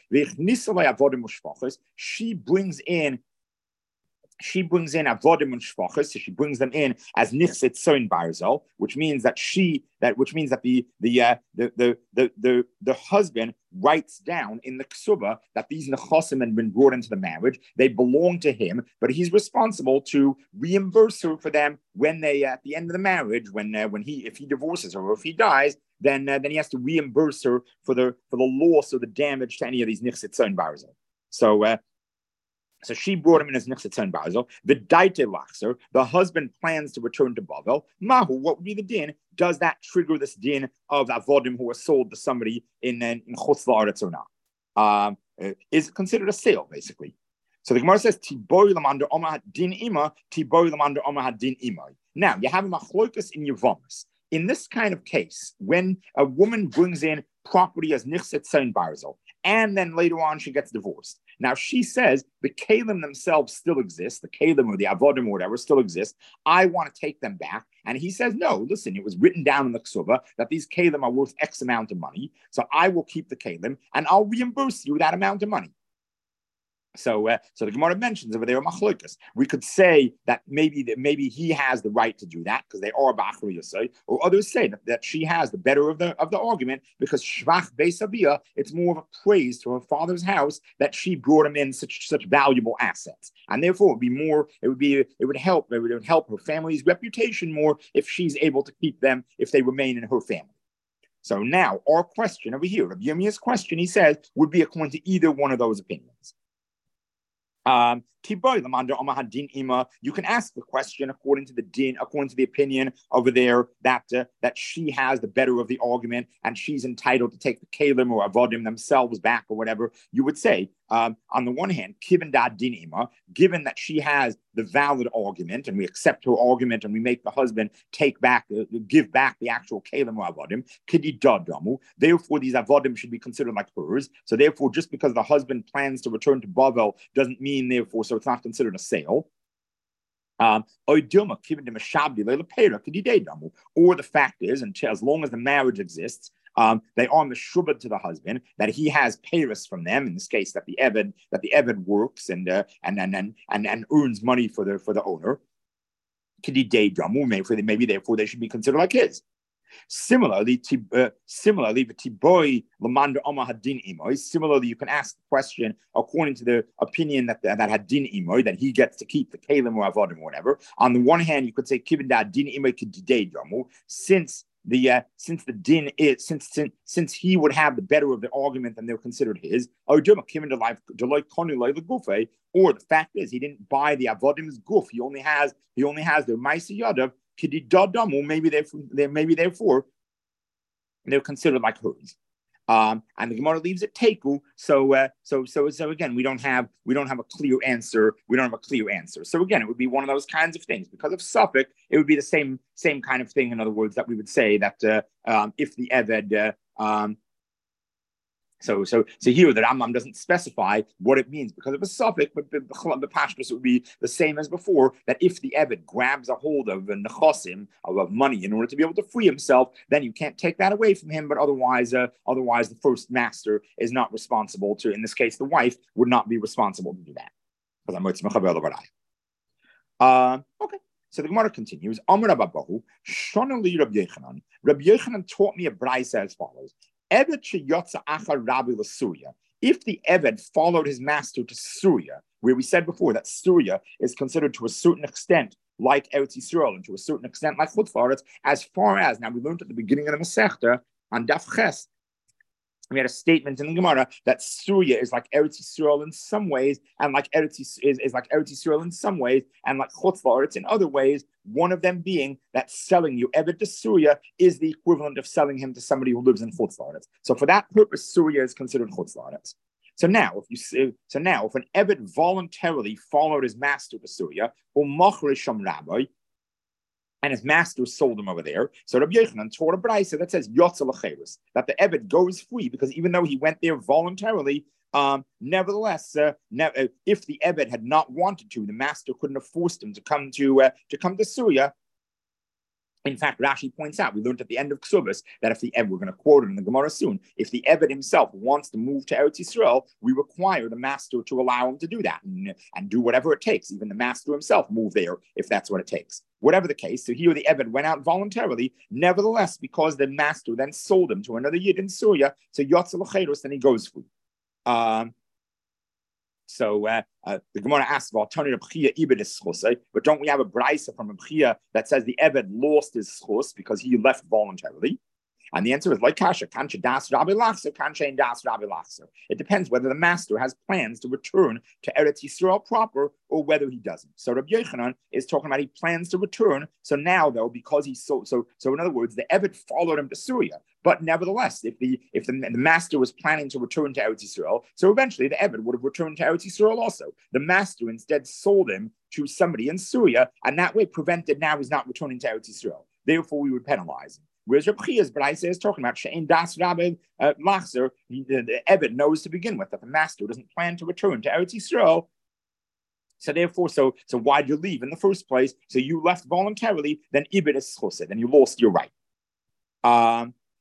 She brings in She brings in avodim and shvachas, so she brings them in as nichset soin barzel, which means that she that which means that the the uh, the, the the the the husband writes down in the ksuba that these nechasim had been brought into the marriage. They belong to him, but he's responsible to reimburse her for them when they uh, at the end of the marriage, when uh, when he if he divorces her or if he dies, then uh, then he has to reimburse her for the for the loss or the damage to any of these nichset soin barzel. So. Uh, So she brought him in as Nichsetzon Bazel. The Daite Lachser, the husband plans to return to Bavel. Mahu, what would be the din? Does that trigger this din of Avodim who was sold to somebody in, in, in Chutz La'aretz or not? Um, is it considered a sale, basically? So the Gemara says, Tiboy under Omah din ima, Tiboy under Omah din imai. Now, you have a machlokas in Yavamas. In this kind of case, when a woman brings in property as Nichsetzon Bazel, and then later on she gets divorced. Now she says the kalim themselves still exist, the kalim or the avodim or whatever still exist. I want to take them back. And he says, no, listen, it was written down in the ksuba that these kalim are worth X amount of money. So I will keep the kalim and I'll reimburse you that amount of money. So, uh, so the Gemara mentions over there machlokas. We could say that maybe that maybe he has the right to do that because they are b'achri yosei, or others say that, that she has the better of the of the argument because shvach beis avia. It's more of a praise to her father's house that she brought him in such such valuable assets, and therefore it would be more. It would be it would help. It would help her family's reputation more if she's able to keep them if they remain in her family. So now our question over here, Rabbi Yirmiyah's question, he says, would be according to either one of those opinions. Um, you can ask the question according to the din, according to the opinion over there that uh, that she has the better of the argument and she's entitled to take the kalim or avodim themselves back or whatever. You would say, um, on the one hand, given that she has the valid argument and we accept her argument and we make the husband take back, uh, give back the actual kalim or avodim, therefore these avodim should be considered like hers. So therefore, just because the husband plans to return to Bavel doesn't mean therefore, so it's not considered a sale. Um, or the fact is, and as long as the marriage exists, um, they are meshubad to the husband that he has payers from them. In this case, that the eved that the eved works and uh, and, and and and and earns money for the for the owner. Maybe therefore they should be considered like his. Similarly, uh, similarly, the tiboy lamanda oma hadin imoy. Similarly, you can ask the question according to the opinion that that hadin imoy that he gets to keep the kalim or avodim or whatever. On the one hand, you could say kibin da din imoy kididei jamu, since the uh, since the din is since, since since he would have the better of the argument and they're considered his. Or the fact is he didn't buy the avodim's guf. He only has he only has the ma'aseh yadav. Maybe they're maybe therefore they're considered like hers. Um, and the Gemara leaves it teku. So uh, so so so again, we don't have we don't have a clear answer. We don't have a clear answer. So again, it would be one of those kinds of things. Because of Suffolk, it would be the same same kind of thing. In other words, that we would say that uh, um, if the Eved uh, um, So, so, so here the Rambam doesn't specify what it means because of a suffix, but the, the, the pashtus would be the same as before. That if the Eved grabs a hold of a nechosim of money in order to be able to free himself, then you can't take that away from him. But otherwise, uh, otherwise, the first master is not responsible to. In this case, the wife would not be responsible to do that. Uh, okay. So the Gemara continues. Amar Ababahu, Shonali Rabbi Yochanan. Rabbi Yochanan taught me a braysa as follows. If the Eved followed his master to Syria, where we said before that Syria is considered to a certain extent like Eretz Yisrael and to a certain extent like Chutz La'aretz, as far as, now we learned at the beginning of the Masechta on Daf Ches, we had a statement in the Gemara that Syria is like Eretz Yisrael in some ways, and like Eretz is, is like Eretz Yisrael in some ways, and like Chutz La'aretz in other ways. One of them being that selling you Eved to Syria is the equivalent of selling him to somebody who lives in Chutz La'aretz. So for that purpose, Syria is considered Chutz La'aretz. So now, if you so now, if an Eved voluntarily followed his master to Syria, or Machre Sham Rabbi, and his master sold him over there. So Rabbi Yochanan taught a brayso that says Yotza L'Cheirus, that the Eved goes free because even though he went there voluntarily, um, nevertheless, uh, ne- if the Eved had not wanted to, the master couldn't have forced him to come to uh, to come to Syria. In fact, Rashi points out, we learned at the end of Ksubas that if the Eved, we're going to quote it in the Gemara soon, if the Eved himself wants to move to Eretz Yisrael, we require the master to allow him to do that and, and do whatever it takes. Even the master himself move there if that's what it takes. Whatever the case, so here the Eved went out voluntarily. Nevertheless, because the master then sold him to another Yid in Syria, so Yotza L'Cheirus, then he goes free. Um, So uh, uh, the Gemara asks about Tani Rabchia Ibed is schus, but don't we have a braysa from Rabchia that says the Eved lost his schus because he left voluntarily? And the answer is like Kasha, Kancha Das Rabbi Lachser, Kancha Das Rabbi Lachser. It depends whether the master has plans to return to Eretz Yisrael proper or whether he doesn't. So Rabbi Yochanan is talking about he plans to return. So now, though, because he's so so so in other words, the Eved followed him to Syria. But nevertheless, if the if the, the master was planning to return to Eretz Yisrael, so eventually the Eved would have returned to Eretz Yisrael also. The master instead sold him to somebody in Syria, and that way prevented now he's not returning to Eretz Yisrael. Therefore, we would penalize him. Whereas Reb Chia's brayso is talking about She'en Das Rabbi uh, Lachser, the, the Eved knows to begin with that the master doesn't plan to return to Eretz Yisrael. So therefore, so so why'd you leave in the first place? So you left voluntarily, then Ibid is schose, then you lost your right. Um,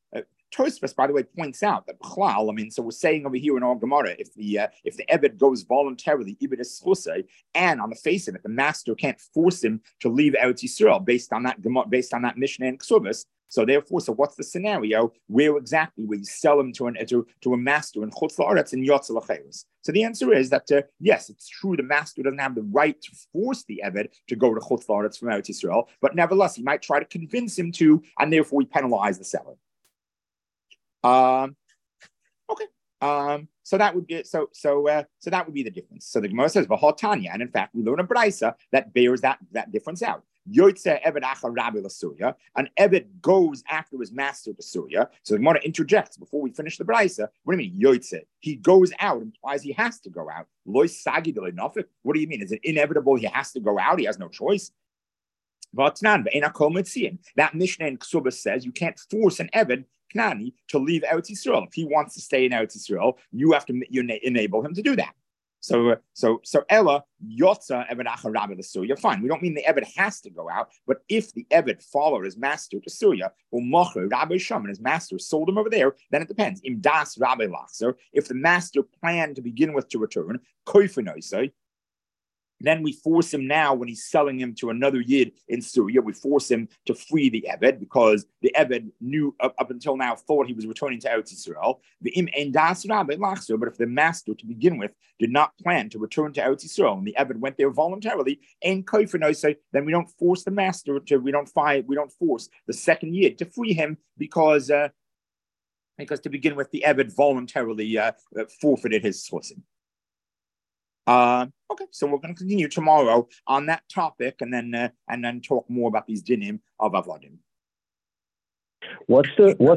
Tosfos, by the way, points out that B'chlal, I mean, so we're saying over here in our Gemara, if the uh, if the Eved goes voluntarily, Ibid is Chusay, and on the face of it, the master can't force him to leave Eretz Yisrael based on that based on that Mishnah and Ksubas. So therefore, so what's the scenario where exactly where you sell him to an to, to a master in Chutz La'aretz in Yotze L'Cheres? So the answer is that uh, yes, it's true the master doesn't have the right to force the Eved to go to Chutz La'aretz from Eretz Yisrael, but nevertheless he might try to convince him to, and therefore we penalize the seller. Um, okay. Um, so that would be so so uh, so that would be the difference. So the Gemara says V'hotanya, and in fact we learn a brisa that bears that that difference out. Yotze Eved Achar Rabbi L'Surya, an Eved goes after his master to Surya. So the Gemara interjects before we finish the brisa. What do you mean Yotze? He goes out, implies he has to go out. Lois Sagi Nafik. What do you mean? Is it inevitable he has to go out? He has no choice. That Mishnah in Ksubas says you can't force an Eved Knani to leave Eretz Yisrael. If he wants to stay in Eretz Yisrael, you have to you enable him to do that. So, uh, so, so Ella Yotza Eved Achar Rabbi L'Surya. Fine, we don't mean the Eved has to go out, but if the Eved followed his master to Surya, or Mocher Rabbi Sham and his master sold him over there, then it depends. Im Das Rabbi Lachzer. If the master planned to begin with to return, Koifenoisai. Then we force him now, when he's selling him to another Yid in Syria, we force him to free the Eved because the Eved knew up, up until now thought he was returning to Eretz Yisrael. But if the master to begin with did not plan to return to Eretz Yisrael and the Eved went there voluntarily, then we don't force the master to, we don't find, we don't force the second Yid to free him because uh, because to begin with the Eved voluntarily uh, forfeited his sourcing. Uh, okay, so we're going to continue tomorrow on that topic, and then uh, and then talk more about these dinim of Avodim. What's the what's